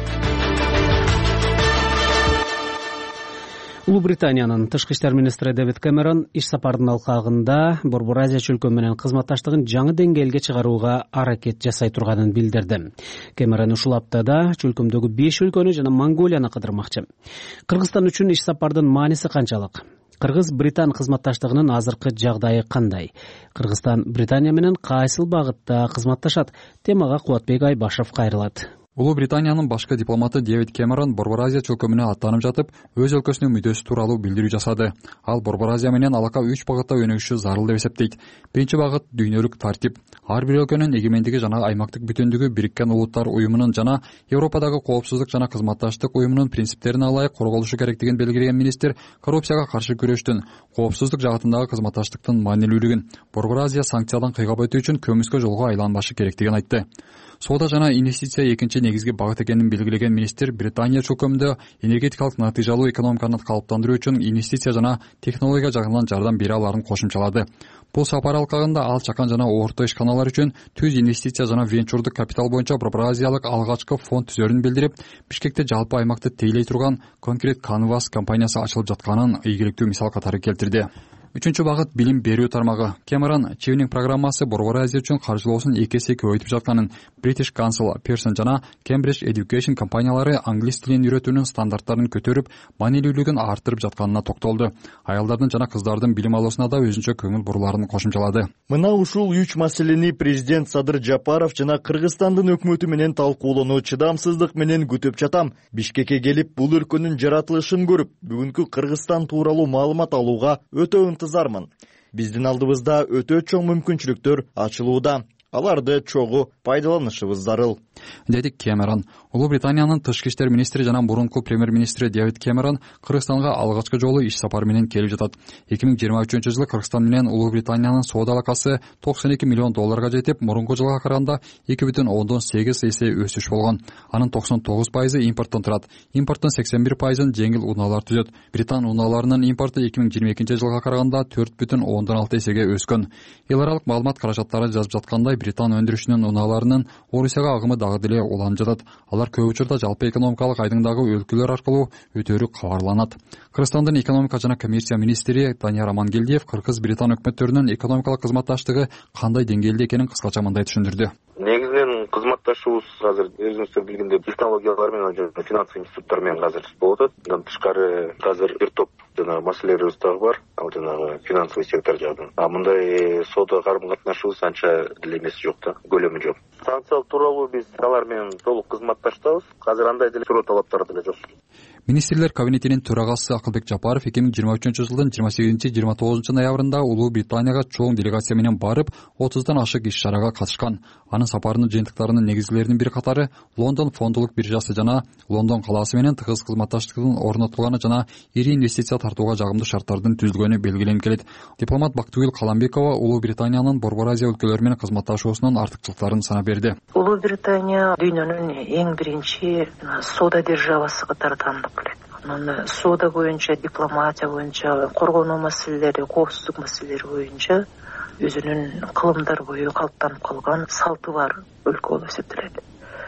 Улуу Британиянын тышкы иштер министри Дэвид Кэмерон иш сапардын алкагында Борбор Азия чөлкөмү менен кызматташтыгын жаңы деңгээлге чыгарууга аракет жасай турганын билдирди. Кэмерон ушул аптада чөлкөмдөгү беш өлкөнү жана Монголияны кыдырмакчы. Кыргызстан үчүн иш сапардын мааниси канчалык? Кыргыз-Британ кызматташтыгынын азыркы жагдайы кандай? Кыргызстан Британия менен кайсыл багытта кызматташат? Темага Кубатбек Айбашев кайрылат. Улуу Британиянын башкы дипломаты Дэвид Кэмерон Борбор Азия чөлкөмүнө аттанып жатып, өз өлкөсүнүн мүддөсү тууралуу билдирүү жасады. Ал Борбор Азия менен алака үч багытта өнүгүшү зарыл деп эсептейт. Биринчи багыт дүйнөлүк тартип. Ар бир өлкөнүн эгемендиги жана аймактык бүтүндүгү Бириккен Улуттар уюмунун жана Европадагы коопсуздук жана кызматташтык уюмунун принциптерине ылайык корголушу керектигин белгилеген министр коррупцияга каршы күрөштүн, коопсуздук жагатындагы кызматташтыктын маанилүүлүгүн, Борбор Азия санкциядан кыйгап өтүү үчүн көмүскө жолго айланбашы керектигин айтты. Соода жана инвестиция экинчи негизги багыт экенин белгилеген министр Британия чөлкөмүндө энергетикалык натыйжалуу экономиканы калыптандыруу үчүн инвестиция жана технология жагынан жардам бере аларын кошумчалады. Бул сапар алкагында ал чакан жана орто ишканалар үчүн түз инвестиция жана венчурдук капитал боюнча Борбор Азиялык алгачкы фонд түзөрүн билдирип, Бишкекте жалпы аймакты тейлей турган Concrete Canvas компаниясы ачылып жатканын ийгиликтүү мисал катары келтирди. Үчүнчү багыт билим берүү тармагы. Кэмерон Чивнинг программасы Борбор Азия үчүн каржылоосун эки эсе көбөйтүп жатканын, British Council, Pearson жана Cambridge Education компаниялары англис тилин үйрөтүүнүн стандарттарын көтөрүп, маанилүүлүгүн арттырып жатканына токтолду. Аялдардын жана кыздардын билим алуусуна да өзүнчө көңүл бурууларын кошумчалады. Мына ушул үч маселени президент Садыр Жапаров жана Кыргызстандын өкмөтү менен талкуулоону чыдамсыздык менен күтүп жатам. Бишкекке келип, бул өлкөнүн жаратылышын көрүп, бүгүнкү Кыргызстан тууралуу маалымат алууга өтө ынтызармын. Биздин алдыбызда өтө чоң мүмкүнчүлүктөр ачылууда. Аларды чогуу пайдаланышыбыз зарыл, деди Кэмерон. Улуу Британиянын тышкы иштер министри жана мурунку премьер-министри Дэвид Кэмерон Кыргызстанга алгачкы жолу иш сапары менен келип жатат. эки миң жыйырма үчүнчү жылы Кыргызстан менен Улуу Британиянын соода алакасы токсон эки миллион долларга жетип, мурунку жылга караганда эки бүтүн ондон сегиз эсе өсүш болгон. Анын токсон тогуз пайызы импорттон турат. Импорттун сексен бир пайызын жеңил унаалар түзөт. Британ унааларынын импорту эки миң жыйырма экинчи жылга караганда төрт бүтүн ондон алты эсеге өскөн. Эл аралык маалымат каражаттары жазып жаткандай, Британ өндүрүшүнүн унааларынын Орусияга агымы дагы деле уланып жатат. Алар көп учурда жалпы экономикалык айдыңдагы өлкөлөр аркылуу өтөрү кабарланат. Кыргызстандын экономика жана коммерция министри Данияр Амангелдиев Кыргыз-Британ өкмөттөрүнүн экономикалык кызматташтыгы кандай деңгээлде экенин кыскача мындай түшүндүрдү. Негизинен кызматташуубуз азыр өзүңүздөр билгендей технологиялар менен жана финансы институттар менен азыр болуп атат. Андан тышкары азыр бир топ жана маселелерибиз дагы бар. Ал жанагы финансовый сектор жагынан. А мындай соода карым-катнашыбыз анча деле эмеси жок да, көлөмү жок. Санкциялар тууралуу биз алар менен толук кызматташтабыз. Азыр андай деле суроо талаптар деле жок. министрлер кабинетинин төрагасы Акылбек Жапаров эки миң жыйырма үчүнчү жылдын жыйырма сегизинчи жыйырма тогузунчу ноябрында Улуу Британияга чоң делегация менен барып, отуздан ашык иш-чарага катышкан. Анын сапарынын жыйынтыктарынын негизгилеринин бир катары Лондон фондулук биржасы жана Лондон калаасы менен тыгыз кызматташтыктын орнотулганы жана ири инвестиция тартууга жагымдуу шарттардын түзүлгөнү белгиленип келет. Дипломат Бактыгүл Каламбекова Улуу Британиянын Борбор Азия өлкөлөрү менен кызматташуусунун артыкчылыктарын санап берди. Улуу Британия дүйнөнүн эң биринчи соода державасы катары таанылып келет. Анан соода боюнча, дипломатия боюнча, коргонуу маселелери, коопсуздук маселелери боюнча өзүнүн кылымдар бою калыптанып калган салты бар өлкө болуп эсептелет.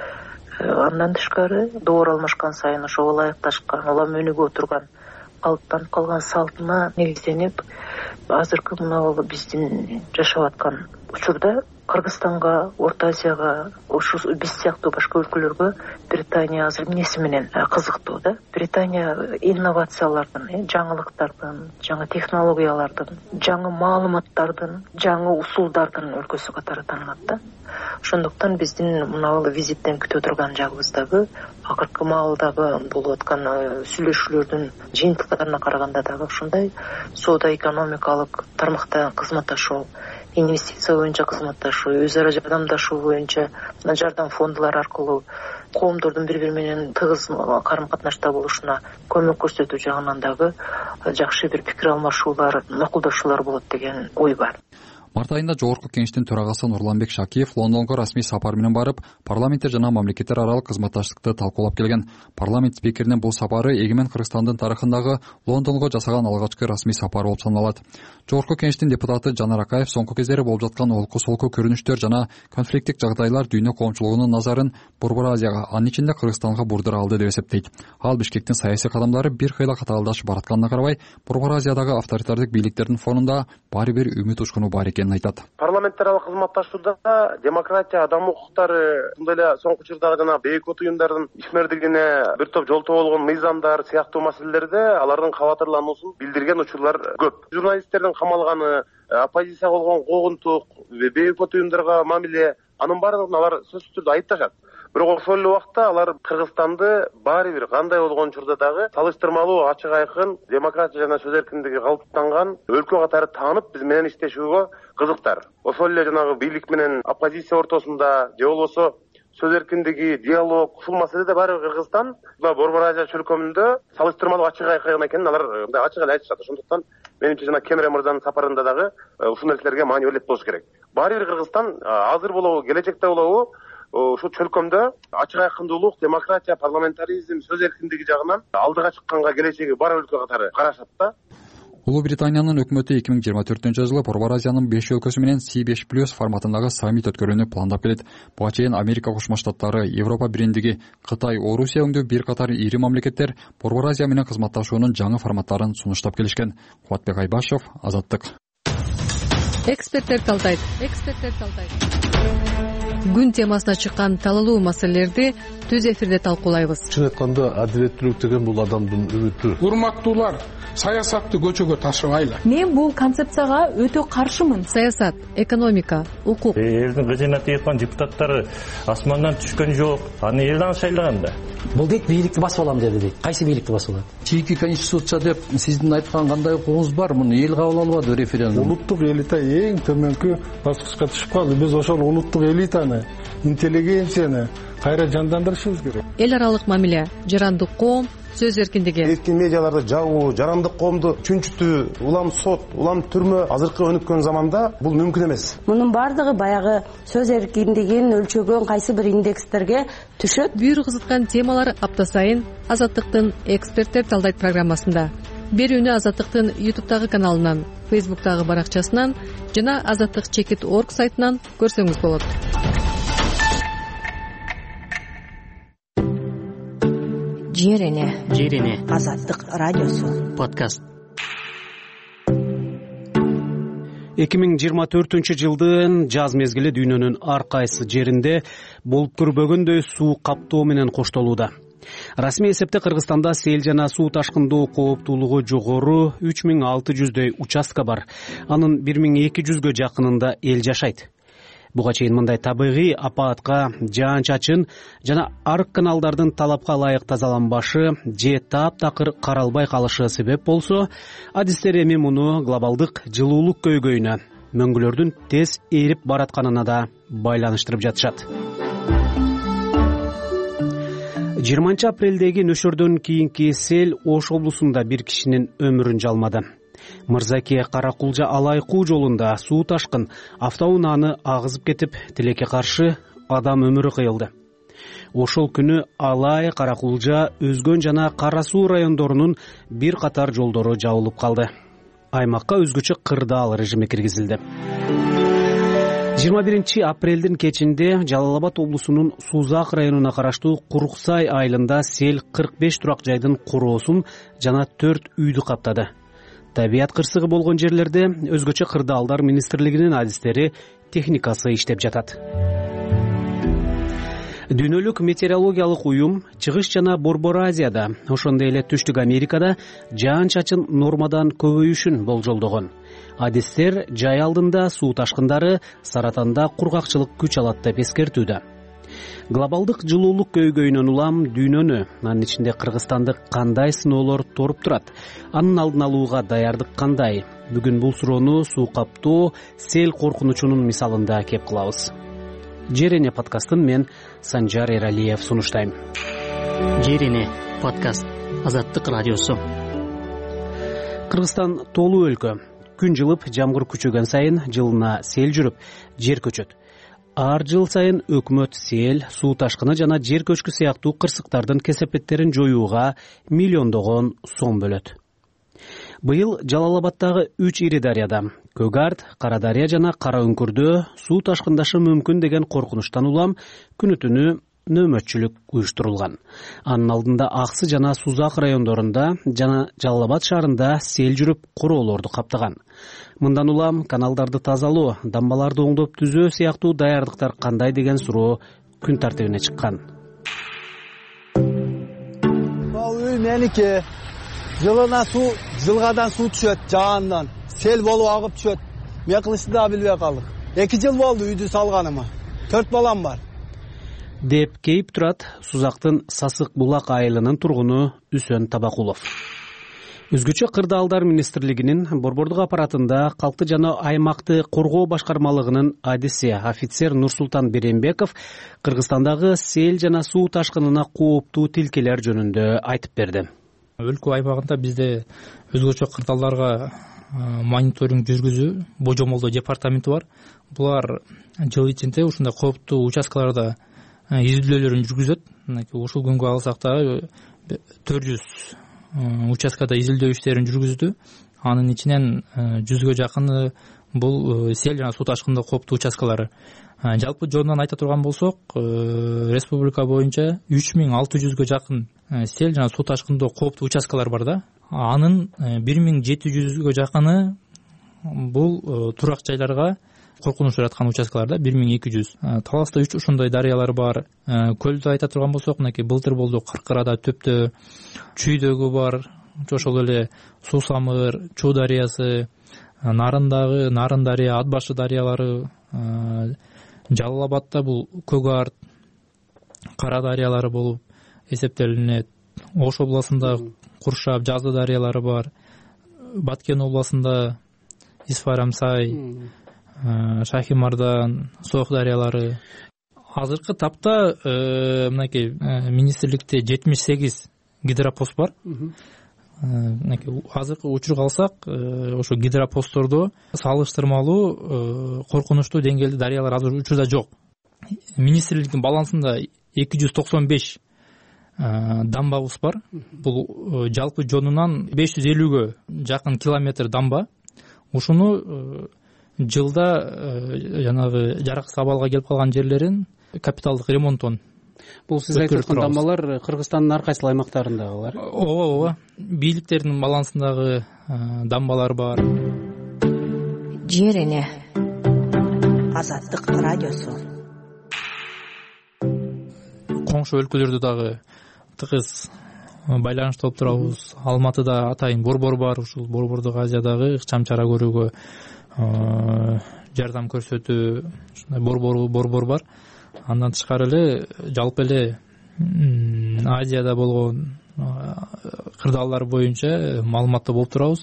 Андан тышкары доор алмашкан сайын ошого ылайыкташкан, улам өнүгүп отурган калыптанып калган салтына негизденип, азыркы мына биздин жашап аткан учурда Кыргызстанга, Орто Азияга, ушу биз сыяктуу башка өлкөлөргө Британия азыр эмнеси менен кызыктуу да. Британия инновациялардын, жаңылыктардын, жаңы технологиялардын, жаңы маалыматтардын, жаңы усулдардын өлкөсү катары таанылат да. Ошондуктан биздин мына визиттен күтө турган жагыбыздагы акыркы маалдагы болуп аткан сүйлөшүүлөрдүн жыйынтыктарына караганда дагы ушундай соода экономикалык тармакта кызматташуу, инвестиция боюнча кызматташуу, өз ара жардамдашуу боюнча жардам фондулары аркылуу коомдордун бири-бири менен тыгыз карым-катнашта болушуна көмөк көрсөтүү жагынан дагы жакшы бир пикир алмашуулар, макулдашуулар болот деген ой бар. Март айында Жогорку Кеңештин төрагасы Нурланбек Шакиев Лондонго расмий сапар менен барып, парламентте жана мамлекеттер аралык кызматташтыкты талкуулап келген. Парламент спикеринин бул сапары эгемен Кыргызстандын тарыхындагы Лондонго жасаган алгачкы расмий сапар болуп саналат. Жогорку Кеңештин депутаты Жанар Акаев соңку кездери болуп жаткан олку-солку көрүнүштөр жана конфликттик жагдайлар дүйнө коомчулугунун назарын Борбор Азияга, анын ичинде Кыргызстанга бурдура алды деп эсептейт. Ал Бишкектин саясий кадамдары бир кыйла катаалдашып баратканына карабай, Борбор Азиядагы авторитардык бийликтердин фонунда баары бир үмүт учкуну бар экенин айтат. Парламенттер аралык кызматташууда демократия, адам укуктары, ошондой эле соңку учурдагы жана бейкот уюмдардын ишмердигине бир топ жолтоо болгон мыйзамдар сыяктуу маселелерде алардын кабатырлануусун билдирген учурлар көп. Журналисттердин камалганы, оппозицияга болгон куугунтук, бейкот уюмдарга мамиле, анын баардыгын алар сөзсүз түрдө айыпташат. Бирок ошол эле убакта алар Кыргызстанды баары бир кандай болгон учурда дагы салыштырмалуу ачык айкын демократия жана сөз эркиндиги калыптанган өлкө катары таанып биз менен иштешүүгө кызыктар. Ошол эле жанагы бийлик менен оппозиция ортосунда же болбосо сөз эркиндиги, диалог, ушул маселеде баары бир Кыргызстан Борбор Азия чөлкөмүндө салыштырмалуу ачык айкын экенин алар мындай ачык эле айтышат. Ошондуктан менимче жана Кемерен мырзанын сапарында дагы ушул нерселерге маани берилет болуш керек. Баары бир Кыргызстан азыр болобу, келечекте болобу ушул чөлкөмдө ачык айкындуулук, демократия, парламентаризм, сөз эркиндиги жагынан алдыга чыкканга келечеги бар өлкө катары карашат да. Улуу Британиянын өкмөтү эки миң жыйырма төртүнчү жылы Борбор Азиянын беш өлкөсү менен Си беш плюс форматындагы саммит өткөрүүнү пландап келет. Буга чейин Америка Кошмо Штаттары, Европа бириндиги, Кытай, Орусия өңдүү бир катар ири мамлекеттер Борбор Азия менен кызматташуунун жаңы форматтарын сунуштап келишкен. Кубатбек Айбашев, Азаттык. Эксперттер талдайт. Эксперттер талдайт. Күн темасына чыккан талалуу маселелерди түз эфирде талкуулайбыз. Чын айтканда адилеттүүлүк деген бул адамдын үмүтү. Урматтуулар, саясатты көчөгө ташыбайлы. Мен бул концепцияга өтө каршымын. Саясат, экономика, укук. Элдин кызына тиепкан депутаттары асмандан түшкөн жок. Аны эл аны шайлаган да. Бул дейт бийликти басып алам деди дейт. Кайсы бийликти басып алат? Чийки конституция деп сиздин айткан кандай укугуңуз бар? Муну эл кабыл албады референдум. Улуттук элита эң төмөнкү баскычка түшүп калды. Биз ошол улуттук элитаны, интеллигенцияны кайра жандандырышыбыз керек. Эл аралык мамиле, жарандык коом, сөз эркиндиги. Эркин медиаларды жабуу, жарандык коомду чүнчүтүү, улам сот, улам түрмө азыркы өнүккөн заманда бул мүмкүн эмес. Мунун бардыгы баягы сөз эркиндигин өлчөгөн кайсы бир индекстерге түшөт. Бүйүр кызыткан темалар апта сайын Азаттыктын эксперттер талдайт программасында. Берүүнү Азаттыктын ютубтагы каналынан, фейсбуктагы баракчасынан жана азаттык чекит точка орг сайтынан көрсөңүз болот. Жер эне. Жер эне. Азаттык радиосу. Подкаст. эки миң жыйырма төртүнчү жылдын жаз мезгили дүйнөнүн ар кайсы жеринде болуп көрбөгөндөй суу каптоо менен коштолууда. Расмий эсепте Кыргызстанда сел жана суу ташкындоо кооптуулугу жогору үч миң алты жүздөй участка бар. Анын бир миң эки жүзгө жакынында эл жашайт. буга чейин мындай табигый апаатка жаан чачын жана арык каналдардын талапка ылайык тазаланбашы же таптакыр каралбай калышы себеп болсо, адистер эми муну глобалдык жылуулук көйгөйүнө, мөңгүлөрдүн тез ээрип баратканына да байланыштырып жатышат. жыйырманчы апрелдеги нөшөрдөн кийинки сел Ош облусунда бир кишинин өмүрүн жалмады. Мырзаке Каракулжа Алайкуу жолунда суу ташкын автоунааны агызып кетип, тилекке каршы адам өмүрү кыйылды. Ошол күнү Алай, Каракулжа, Өзгөн жана Кара Суу райондорунун бир катар жолдору жабылып калды. Аймакка өзгөчө кырдаал режими киргизилди. жыйырма биринчи апрелдин кечинде Жалал Абад облусунун Сузак районуна караштуу Куруксай айылында сел кырк беш турак жайдын короосун жана төрт үйдү каптады. Табият кырсыгы болгон жерлерде өзгөчө кырдаалдар министрлигинин адистери техникасы иштеп жатат. Дүйнөлүк метеорологиялык уюм Чыгыш жана Борбор Азияда, ошондой эле Түштүк Америкада жаан-чачын нормадан көбөйүшүн болжолдогон. Адистер жай алдында суу ташкындары Саратанда кургакчылык күч алат деп эскертүүдө. Глобалдык жылуулук көйгөйүнөн улам дүйнөнү, анын ичинде Кыргызстанды кандай сыноолор торуп турат? Анын алдын алууга даярдык кандай? Бүгүн бул суроону суу каптоо, сел коркунучунун мисалында кеп кылабыз. Жер эне подкастын мен Санжар Эралиев сунуштайм. Жер эне подкаст, Азаттык радиосу. Кыргызстан толуу өлкө. Күн жылып, жамгыр күчөгөн сайын жылына сел жүрүп, жер көчөт. Ар жыл сайын өкмөт сел, суу ташкыны жана жер көчкү сыяктуу кырсыктардын кесепеттерин жоюуга миллиондогон сом бөлөт. Быйыл Жалал Абадтагы үч ири дарыяда, Көгарт, Кара дарыя жана Кара өңкүрдө суу ташкындашы мүмкүн деген коркунучтан улам күнү-түнү нөөмөтчүлүк уюштурулган. Анын алдында Аксы жана Сузак райондорунда жана Жалал Абад шаарында сел жүрүп, короолорду каптаган. Мындан улам каналдарды тазалоо, дамбаларды оңдоп түзөө сыяктуу даярдыктар кандай деген суроо күн тартибине чыккан. Үй меники. Жылына суу, жылгадан суу түшөт, жаандан. Сел болуп агып түшөт. Мен кылышты да билбей калдык. эки жыл болду үйдү салганыма. төрт балам бар. Деп кейип турат Сузактын Сасык Булак айылынын тургуну Үсөн Табакулов. Өзгөчө кырдаалдар министрлигинин борбордук аппаратында калкты жана аймакты коргоо башкармалыгынын адиси офицер Нурсултан Берембеков Кыргызстандагы сел жана суу ташкынына кооптуу тилкелер жөнүндө айтып берди. Өлкө аймагында бизде өзгөчө кырдаалдарга мониторинг жүргүзүү божомолдоо департаменти бар. Булар жыл ичинде ушундай кооптуу участкаларда изилдөөлөрүн жүргүзөт. Ушул күнгө алсак да төрт жүз участкада изилдөө иштерин жүргүздү. Анын ичинен жүзгө жакыны бул сел жана суу ташкынында кооптуу участкалары. Жалпы жонунан айта турган болсок, республика боюнча үч миң алты жүзгө жакын сел жана суу ташкынында кооптуу участкалар бар да. Анын бир миң жети жүзгө жакыны бул турак жайларга коркунуч жараткан участкаларда бир миң эки жүз. Таласта үч ошондой дарыялар бар. Көлдү айта турган болсок, мынакей былтыр болду Кыркырада, Төптө, Чүйдөгү бар. Ошол эле Суу Самыр, Чуу дарыясы, Нарындагы Нарын дарыя, Ат башы дарыялары, Жалал Абадта бул Көгарт, Кара дарыялары болуп эсептелинет. Ош областында Куршап, Жазы дарыялары бар. Баткен областында Исфарамсай, Шахимардан, Соох дарыялары. Азыркы тапта мынакей министрликте жетимиш сегиз гидропост бар. Азыркы учурга алсак, ошо гидропосттордо салыштырмалуу коркунучтуу деңгээлде дарыялар азыр учурда жок. Министрликтин балансында эки жүз токсон беш дамбабыз бар. Бул жалпы жонунан беш жүз элүүгө жакын километр дамба. Ушуну жылда жанагы жараксыз абалга келип калган жерлерин капиталдык ремонттон. Бул сиз айтып аткан дамбалар Кыргызстандын ар кайсы аймактарындагылар? Ооба, ооба. Бийликтердин балансындагы дамбалар бар. Жер эне. Азаттык радиосу. Коңшу өлкөлөрдө дагы тыгыз байланышта болуп турабыз. Алматыда атайын борбор бар, ушул борбордук Азиядагы ыкчам чара көрүүгө жардам көрсөтүү ушундай борбор борбор бар. Андан тышкары эле жалпы эле Азияда болгон кырдаалдар боюнча маалыматта болуп турабыз.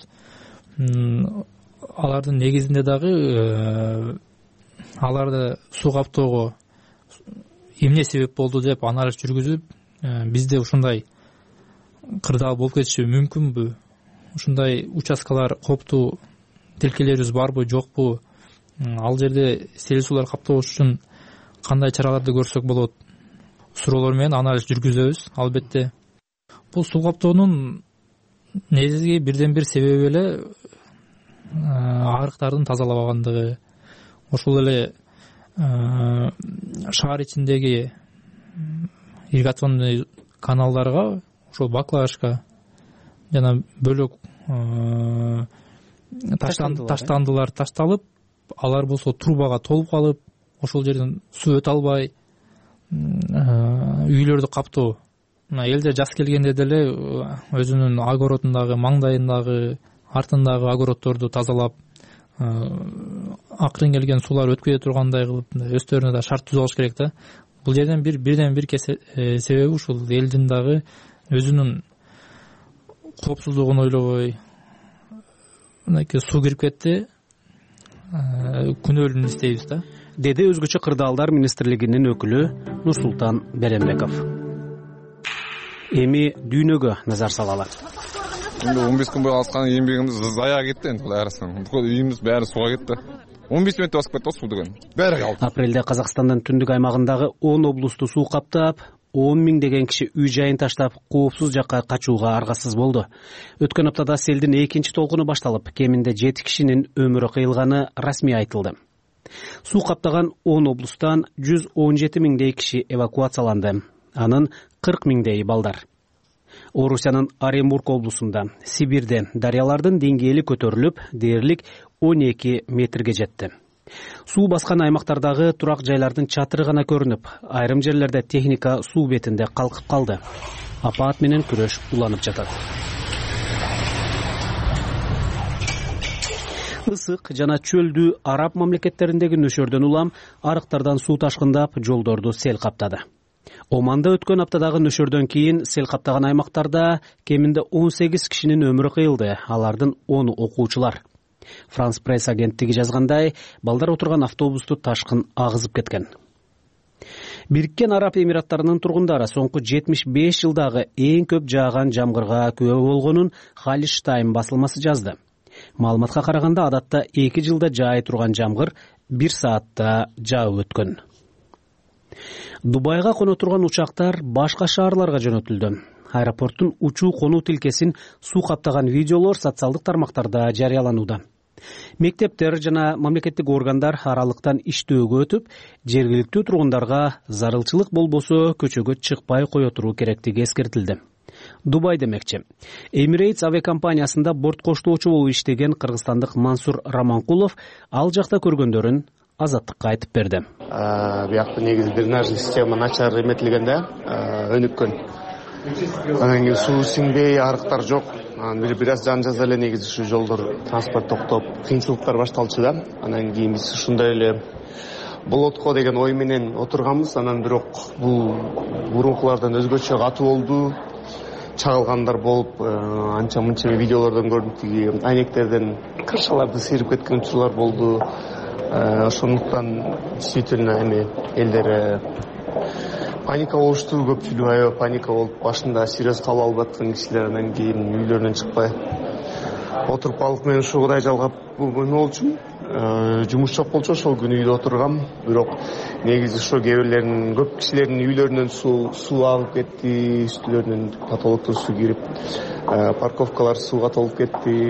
Алардын негизинде дагы аларды суу каптоого эмне себеп болду деп анализ жүргүзүп, бизде ушундай кырдаал болуп кетиши мүмкүнбү? Ушундай участкалар кооптуу тилкелерибиз барбы, жокпу? Ал жерде сел суулар каптабаш үчүн кандай чараларды көрсөк болот? Суроолор менен анализ жүргүзөбүз. Албетте бул суу каптоонун негизги бирден бир себеби эле арыктардын тазалабагандыгы. Ошол эле шаар ичиндеги ирригационный каналдарга ошол баклажка жана бөлөк таштандылар ташталып, алар болсо трубага толуп калып, ошол жерден суу өтө албай үйлөрдү каптоо. Элдер жаз келгенде деле өзүнүн огородундагы, маңдайындагы, артындагы огороддорду тазалап, акырын келген суулар өткөй тургандай кылып өздөрүнө да шарт түзүп алыш керек да. Бул жерден бир бирден бир себеби ушул элдин дагы өзүнүн коопсуздугун ойлобой, мынакей суу кирип кетти, күнөөлүүнү издейбиз да, деди Өзгөчө кырдаалдар министрлигинин өкүлү Нурсултан Беренбеков. Эми дүйнөгө назар салалы. Эми он беш күн бою алышкан эмгегибиз зая кетти энди кудай арасынан. Бүкөл үйүбүз баары сууга кетти. он беш мүнөттө басып кетти суу деген. Баары калды. Апрелде Казакстандын түндүк аймагындагы он облусту суу каптап, он миң деген киши үй жайын таштап, коопсуз жакка качууга аргасыз болду. Өткөн аптада селдин экинчи толкуну башталып, кеминде жети кишинин өмүрү кыйылганы расмий айтылды. Суу каптаган он облустан жүз он жети миңдей киши эвакуацияланды. Анын кырк миңдейи балдар. Орусиянын Оренбург облусунда, Сибирде дарыялардын деңгээли көтөрүлүп, дээрлик он эки метрге жетти. Суу баскан аймактардагы турак жайлардын чатыры гана көрүнүп, айрым жерлерде техника суу бетинде калкып калды. Апаат менен күрөш уланып жатат. Ысык жана чөлдүү араб мамлекеттериндеги нөшөрдөн улам арыктардан суу ташкындап, жолдорду сел каптады. Оманда өткөн аптадагы нөшөрдөн кийин сел каптаган аймактарда кеминде он сегиз кишинин өмүрү кыйылды, алардын оны окуучулар. Франс пресс агенттиги жазгандай, балдар отурган автобусту ташкын агызып кеткен. Бириккен Араб Эмираттарынын тургундары соңку жетимиш беш жылдагы эң көп жааган жамгырга күбө болгонун Халиш Тайм басылмасы жазды. Маалыматка караганда, адатта эки жылда жаай турган жамгыр бир саатта жаап өткөн. Дубайга коно турган учактар башка шаарларга жөнөтүлдү. Аэропорттун учуу конуу тилкесин суу каптаган видеолор социалдык тармактарда жарыяланууда. Мектептер жана мамлекеттик органдар аралыктан иштөөгө өтүп, жергиликтүү тургундарга зарылчылык болбосо көчөгө чыкпай кое туруу керектиги эскертилди. Дубай демекчи. Emirates авиакомпаниясында борт коштоочу болуп иштеген кыргызстандык Мансур Раманкулов ал жакта көргөндөрүн Азаттыкка айтып берди. Биякта негизи дренажный система начар эметилген да, өнүккөн. Анан кийин суу сиңбей, арыктар жок. Анан бир аз жан жаза эле негизи ушу жолдор транспорт токтоп, кыйынчылыктар башталчу да. Анан кийин биз ушундай эле болот го деген ой менен отурганбыз. Анан бирок бул мурункулардан өзгөчө катуу болду. Чагылгандар болуп, анча мынча видеолордон көрдүк, тиги айнектерден крышаларды сыйрып кеткен учурлар болду. Ошондуктан действительно эми элдер паника болушту, көпчүлүк аябай паника болуп, башында серьез калып алып аткан кишилер анан кийин үйлөрүнөн чыкпай отуруп калып, мен ушул кудай жалгап эме болчумун. Жумуш жок болчу, ошол күнү үйдө отургам. Бирок негизи ошо кээ бирлеринин, көп кишилердин үйлөрүнөн суу суу агып кетти, үстүлөрүнөн потолоктон суу кирип, парковкалар сууга толуп кетти.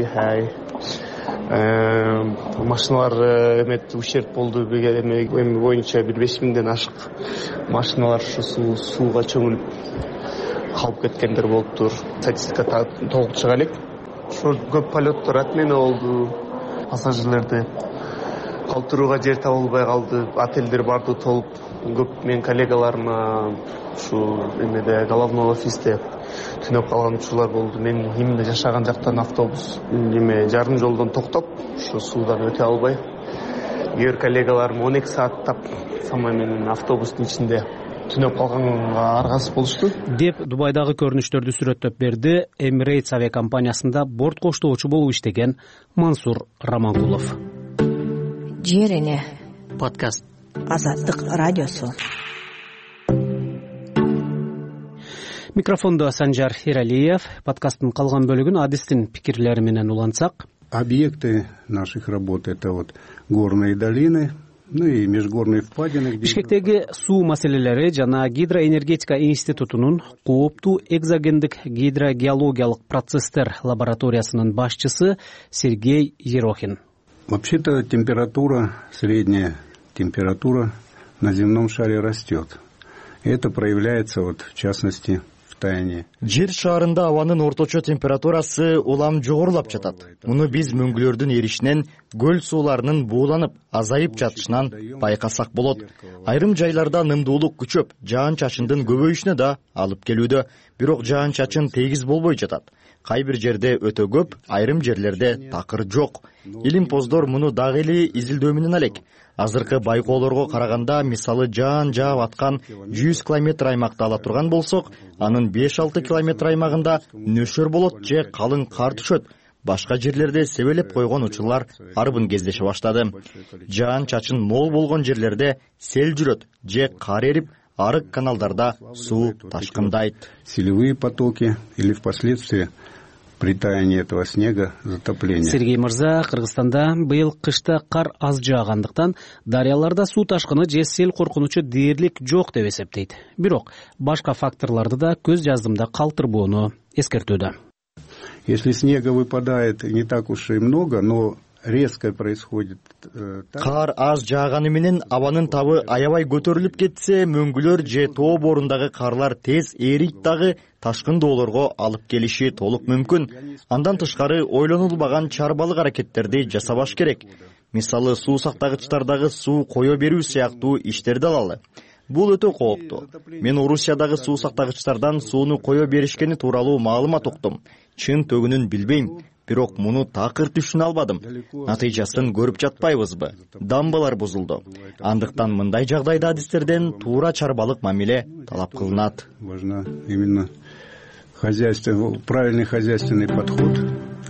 Машиналар эмет ущерб болду. Эми боюнча бир беш миңден ашык машиналар ушу сууга чөмүлүп калып кеткендер болуптур. Статистика толук чыга элек. Ошо көп полеттор отмена болду. Пассажирлерди калтырууга жер табылбай калды. Отелдер барды толуп. Көп мен коллегаларыма ушу эмеде головной офисте түнөп калган учурлар болду. Мен именно жашаган жактан автобус эме жарым жолдон токтоп, ушу суудан өтө албай кээ бир коллегаларым он эки сааттап самай менен автобустун ичинде түнөп калганга аргасыз болушту деп Дубайдагы көрүнүштөрдү сүрөттөп берди Emirates авиакомпаниясында борт коштоочу болуп иштеген Мансур Раманкулов. Жер эне подкаст. Азаттык радиосу. Микрофондо Санжар Иралиев. Подкасттын калган бөлүгүн Адистин пикирлери менен улантсак. Объекты наших работ — это вот горные долины, ну и межгорные впадины. Бишкектеги суу маселелери жана Гидроэнергетика институтунун кооптуу экзогендик гидрогеологиялык процесстер лабораториясынын башчысы Сергей Ерохин. Вообще-то температура, средняя температура на земном шаре растет. Это проявляется вот в частности в таянии. Жер шарында абанын орточо температурасы улам жогорулап жатат. Муну биз мөңгүлөрдүн эришинен көл сууларынын бууланып, азайып жатышынан байкасак болот. Айрым жайларда нымдуулук күчөп, жаан-чачындын көбөйүшүнө да алып келүүдө. Бирок жаан-чачын тегиз болбой жатат. Кай бир жерде өтө көп, айрым жерлерде такыр жок. Илимпоздор муну дагы эле изилдөө менен алек. Азыркы байкоолорго караганда, мисалы жаан жаап аткан жүз километр аймакты ала турган болсок, анын беш алты километр аймагында нөшөр болот же калың кар түшөт. Башка жерлерде себелеп койгон учурлар арбын кездеше баштады. Жаан-чачын мол болгон жерлерде сел жүрөт же кар эрип, арык каналдарда суу ташкындайт. Селевые потоки или впоследствии при таянии этого снега затопление. Сергей Мырза, Кыргызстанда быйыл кышта кар аз жаагандыктан дарыяларда суу ташкыны же сел коркунучу дээрлик жок деп эсептейт. Бирок башка факторлорду да көз жаздымда калтырбоону эскертүүдө. Если снега выпадает не так уж и много, но резко происходит. Кар аз жааганы менен абанын табы аябай көтөрүлүп кетсе, мөңгүлөр же тоо борундагы карлар тез эрийт дагы ташкынdoолорго алып келиши толук мүмкүн. Андан тышкары ойлонулбаган чарбалык аракеттерди жасабаш керек. Мисалы суу сактагычтардагы суу кое берүү сыяктуу иштерди алалы. Бул өтө кооптуу. Мен Орусиядагы суу сактагычтардан сууну кое беришкени тууралуу маалымат уктум. Чын төгүнүн билбейм. Бирок муну такыр түшүнө албадым. Натыйжасын көрүп жатпайбызбы? Дамбалар бузулду. Андыктан мындай жагдайда адистерден туура чарбалык мамиле талап кылынат. Важно именно хозяйственный, правильный хозяйственный подход.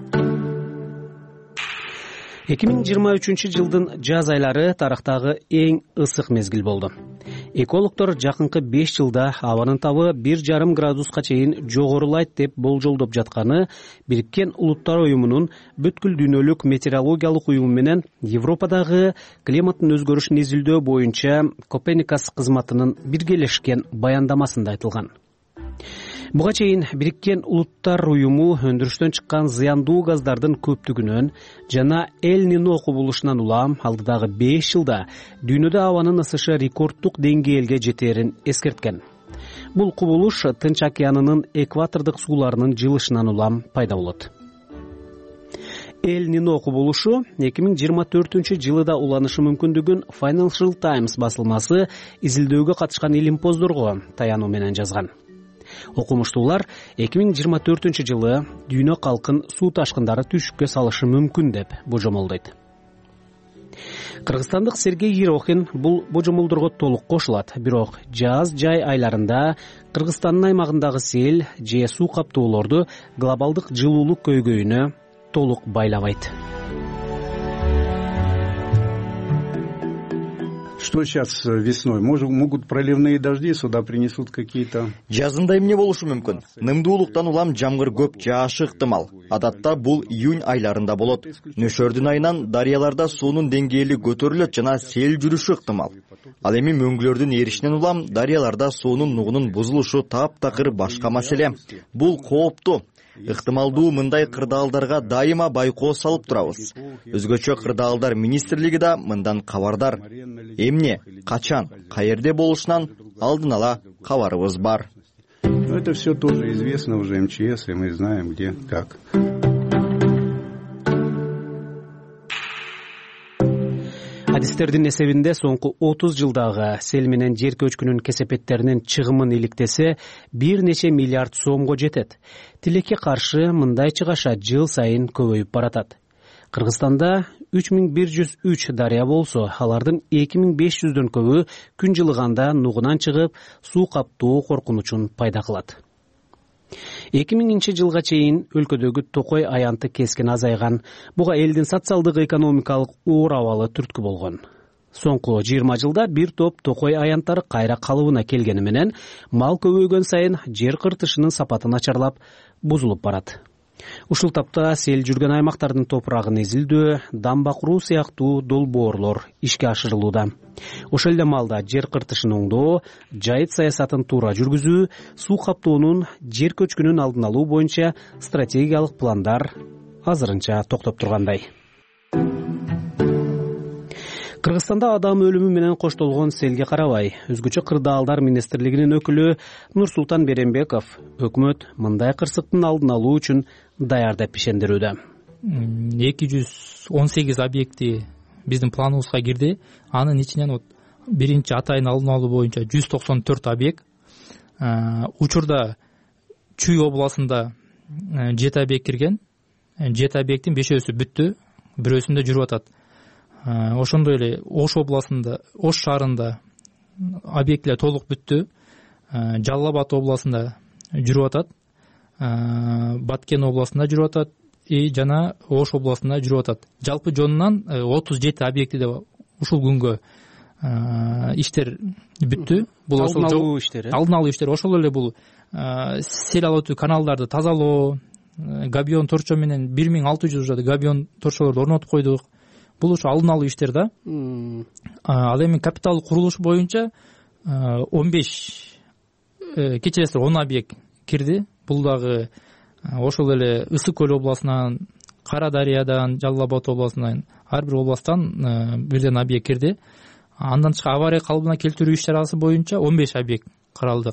эки миң жыйырма үчүнчү жылдын жаз айлары тарыхтагы эң ысык мезгил болду. Экологдор жакынкы беш жылда абанын табы бир жарым градуска чейин жогорулайт деп болжолдоп жатканы Бириккен Улуттар уюмунун бүткүл дүйнөлүк метеорологиялык уюму менен Европадагы климаттын өзгөрүшүн изилдөө боюнча Коперникус кызматынын биргелешкен баяндамасында айтылган. Буга чейин Бириккен Улуттар уюму өндүрүштөн чыккан зыяндуу газдардын көптүгүнөн жана Эль Нино кубулушунан улам алдыдагы беш жылда дүйнөдө абанын ысышы рекорддук деңгээлге жетерин эскерткен. Бул кубулуш Тынч океанынын экватордук сууларынын жылышынан улам пайда болот. Эль Нино кубулушу эки миң жыйырма төртүнчү жылы да уланышы мүмкүндүгүн Financial Times басылмасы изилдөөгө катышкан илимпоздорго таянуу менен жазган. Окумуштуулар эки миң жыйырма төртүнчү жылы дүйнө калкын суу ташкындары түшүккө салышы мүмкүн деп божомолдойт. Кыргызстандык Сергей Ерохин бул божомолдорго толук кошулат, бирок жаз жай айларында Кыргызстандын аймагындагы сел же суу каптоолорду глобалдык жылуулук көйгөйүнө толук байлабайт. Что сейчас весной? Может, могут проливные дожди сюда принесут какие-то... Жазында эмне болушу мүмкүн? Нымдуулуктан улам жамгыр көп жаашы ыктымал. Адатта бул июнь айларында болот. Нөшөрдүн айынан дарыяларда суунун деңгээли көтөрүлөт жана сел жүрүшү ыктымал. Ал эми мөңгүлөрдүн эришинен улам дарыяларда суунун нугунун бузулушу таптакыр башка маселе. Бул кооптуу. Ыктымалдуу мындай кырдаалдарга дайыма байкоо салып турабыз. Өзгөчө кырдаалдар министрлиги да мындан кабардар. Эмне, качан, каерде болушунан алдын ала кабарыбыз бар. Это все тоже известно уже эм че эс, и мы знаем, где, как. Адистердин эсебинде соңку отуз жылдагы сел менен жер көчкүнүн кесепеттеринин чыгымын иликтесе бир нече миллиард сомго жетет. Тилекке каршы мындай чыгаша жыл сайын көбөйүп баратат. Кыргызстанда үч миң бир жүз үч дарыя болсо, алардын эки миң беш жүздөн көбү күн жылыганда нугунан чыгып, суу каптоо коркунучун пайда кылат. эки миңинчи жылга чейин өлкөдөгү токой аянты кескен азайган. Буга элдин социалдык экономикалык оор абалы түрткү болгон. Соңку жыйырма жылда бир топ токой аянттары кайра калыбына келгени менен мал көбөйгөн сайын жер кыртышынын сапаты начарлап, бузулуп барат. Ушул тапта сел жүргөн аймактардын топурагын эзилдөө, дамба куруу сыяктуу долбоорлор ишке ашырылууда. Ошол эле маалда жер кыртышын оңдоо, жайыт саясатын туура жүргүзүү, суу каптоонун, жер көчкүнүн алдын алуу боюнча стратегиялык пландар азырынча токтоп тургандай. Кыргызстанда адам өлүмү менен коштолгон селге карабай, өзгөчө кырдаалдар министрлигинин өкүлү Нурсултан Беренбеков өкмөт мындай кырсыктын алдын алуу үчүн даяр деп ишендирүүдө. эки жүз он сегиз объекти биздин планыбызга кирди. Анын ичинен вот биринчи атайын алдын алуу боюнча жүз токсон төрт объект. Учурда Чүй областында жети объект кирген. жети объекттин бешөөсү бүттү, бирөөсүндө жүрүп атат. Ошондой эле Ош областында, Ош шаарында объектилер толук бүттү. Жалал Абад областында жүрүп атат. Баткен областында жүрүп атат и жана Ош областында жүрүп атат. Жалпы жонунан отуз жети объекти деп ушул күнгө иштер бүттү. Бул алдын алуу иштери. Алдын алуу иштери. Ошол эле бул сел алуу каналдарды тазалоо, габион торчо менен бир миң алты жүз габион торчолорду орнотуп койдук. Бул ушу алдын алуу иштер да. Ал эми капиталдык курулуш боюнча он беш кечиресиз он объект кирди. Бул дагы ошол эле Ысык көл областынан, Кара Дарыядан, Жалал Абад областынан, ар бир областтан бирден объект кирди. Андан тышкары авария калыбына келтирүү иш-чарасы боюнча он беш объект каралдык.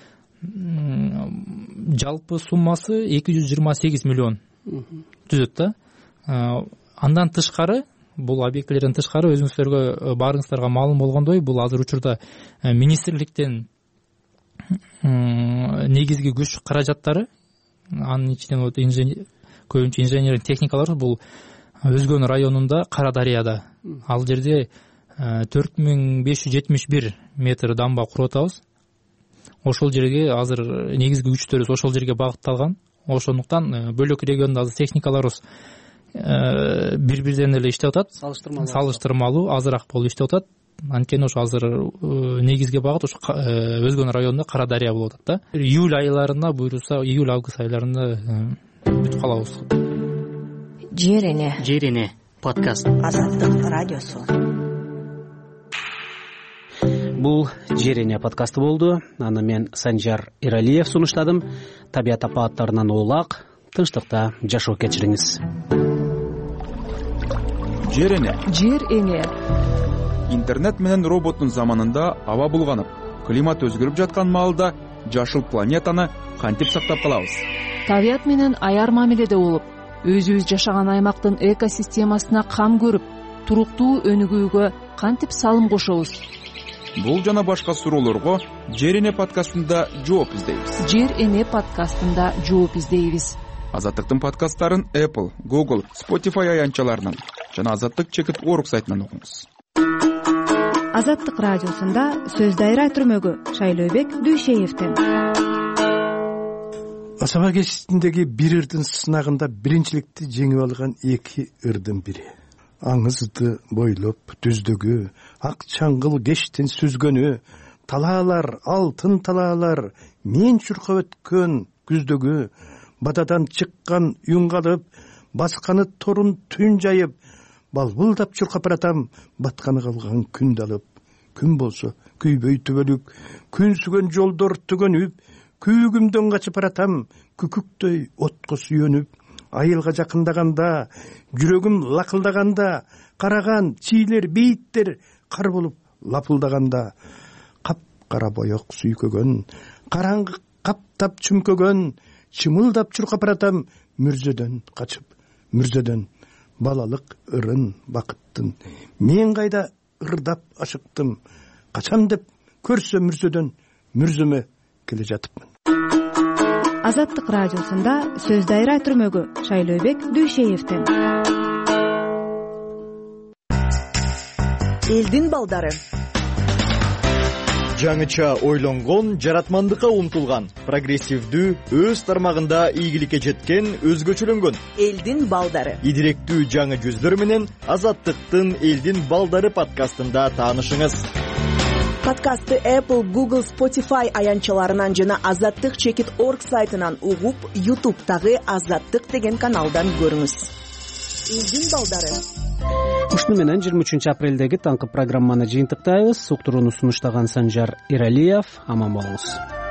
Жалпы суммасы эки жүз жыйырма сегиз миллион түзөт да. Андан тышкары, бул объектилерден тышкары өзүңүздөргө баарыңыздарга маалым болгондой, бул азыр учурда министрликтен негизги күч каражаттары, анын ичинен вот көбүнчө инженерлик техникалар бул Өзгөн районунда Кара Дарыяда. Ал жерде төрт миң беш жүз жетимиш бир метр дамба куруп атабыз. Ошол жерге азыр негизги күчтөрүбүз ошол жерге багытталган. Ошондуктан бөлөк региондо азыр техникаларыбыз бири-бирден эле иштеп атат. Салыштырмалуу азыраак болуп иштеп атат. Анткени ошо азыр негизги багыт ошо Өзгөн районунда Кара Дарыя болуп атат да. Июль айларында буйруса, июль-август айларында бүтүп калабыз. Жер эне. Жер эне подкаст. Азаттык радиосу. Бул Жер эне подкасты болду. Аны мен Санжар Иралиев сунуштадым. Табиат апааттарынан улак, тынчтыкта жашоо кечириңиз. Жер эне. Жер эне. Интернет менен роботтун заманында аба булганып, климат өзгөрүп жаткан маалда жашыл планетаны кантип сактап калабыз? Табиат менен аяр мамиледе болуп, өзүбүз жашаган аймактын экосистемасына кам көрүп, туруктуу өнүгүүгө кантип салым кошобуз? Бул жана башка суроолорго Жер эне подкастында жооп издейбиз. Жер эне подкастында жооп издейбиз. Азаттыктын подкасттарын Apple, Google, Spotify аянтчаларынан жана Азаттык чекит орг сайтынан окуңуз. Азаттык радиосунда сөз дайра түрмөгү Шайлообек Дүйшеевдин. Асаба кечисиндеги бир ырдын сынагында биринчиликти жеңип алган эки ырдын бири. Аңызды бойлоп түздөгү, ак чаңгыл кештин сүзгөнү, талаалар, алтын талаалар, мен чуркап өткөн күздөгү, батадан чыккан юңгалып, басканы торун түн жайып, балбылдап чуркап баратам, батканы калган күн далып. Күн болсо күйбөй түбөлүк, күн сүгөн жолдор түгөнүп, күйгүмдөн качып баратам, күкүктөй отко сүйөнүп. Айылга жакындаганда, жүрөгүм лакылдаганда, караган чийлер, бейиттер кар болуп лапылдаганда, кап-кара боек сүйкөгөн, караңгы каптап чүмкөгөн, чымылдап чуркап баратам, мүрзөдөн качып, мүрзөдөн балалык ырын бакыттын. Мен кайда ырдап ашыктым, качам деп көрсө мүрзөдөн мүрзөмө келе жатыпмын. Азаттык радиосунда сөз дайра түрмөгү Шайлообек Дүйшеевдин. элдин балдары. Жаңыча ойлонгон, жаратмандыкка умтулган, прогрессивдүү, өз тармагында ийгиликке жеткен, өзгөчөлөнгөн элдин балдары. Идиректүү жаңы жүздөр менен Азаттыктын элдин балдары подкастында таанышыңыз. Подкастты Apple, Google, Spotify аянчаларынан жана азаттык чекит точка орг сайтынан угуп, YouTube'тагы Азаттык деген каналдан көрүңүз. Элдин балдары. Ушуну менен жыйырма үчүнчү апрелдеги таңкы программаны жыйынтыктайбыз. Уктурууну сунуштаган Санжар Иралиев. Аман болуңуз.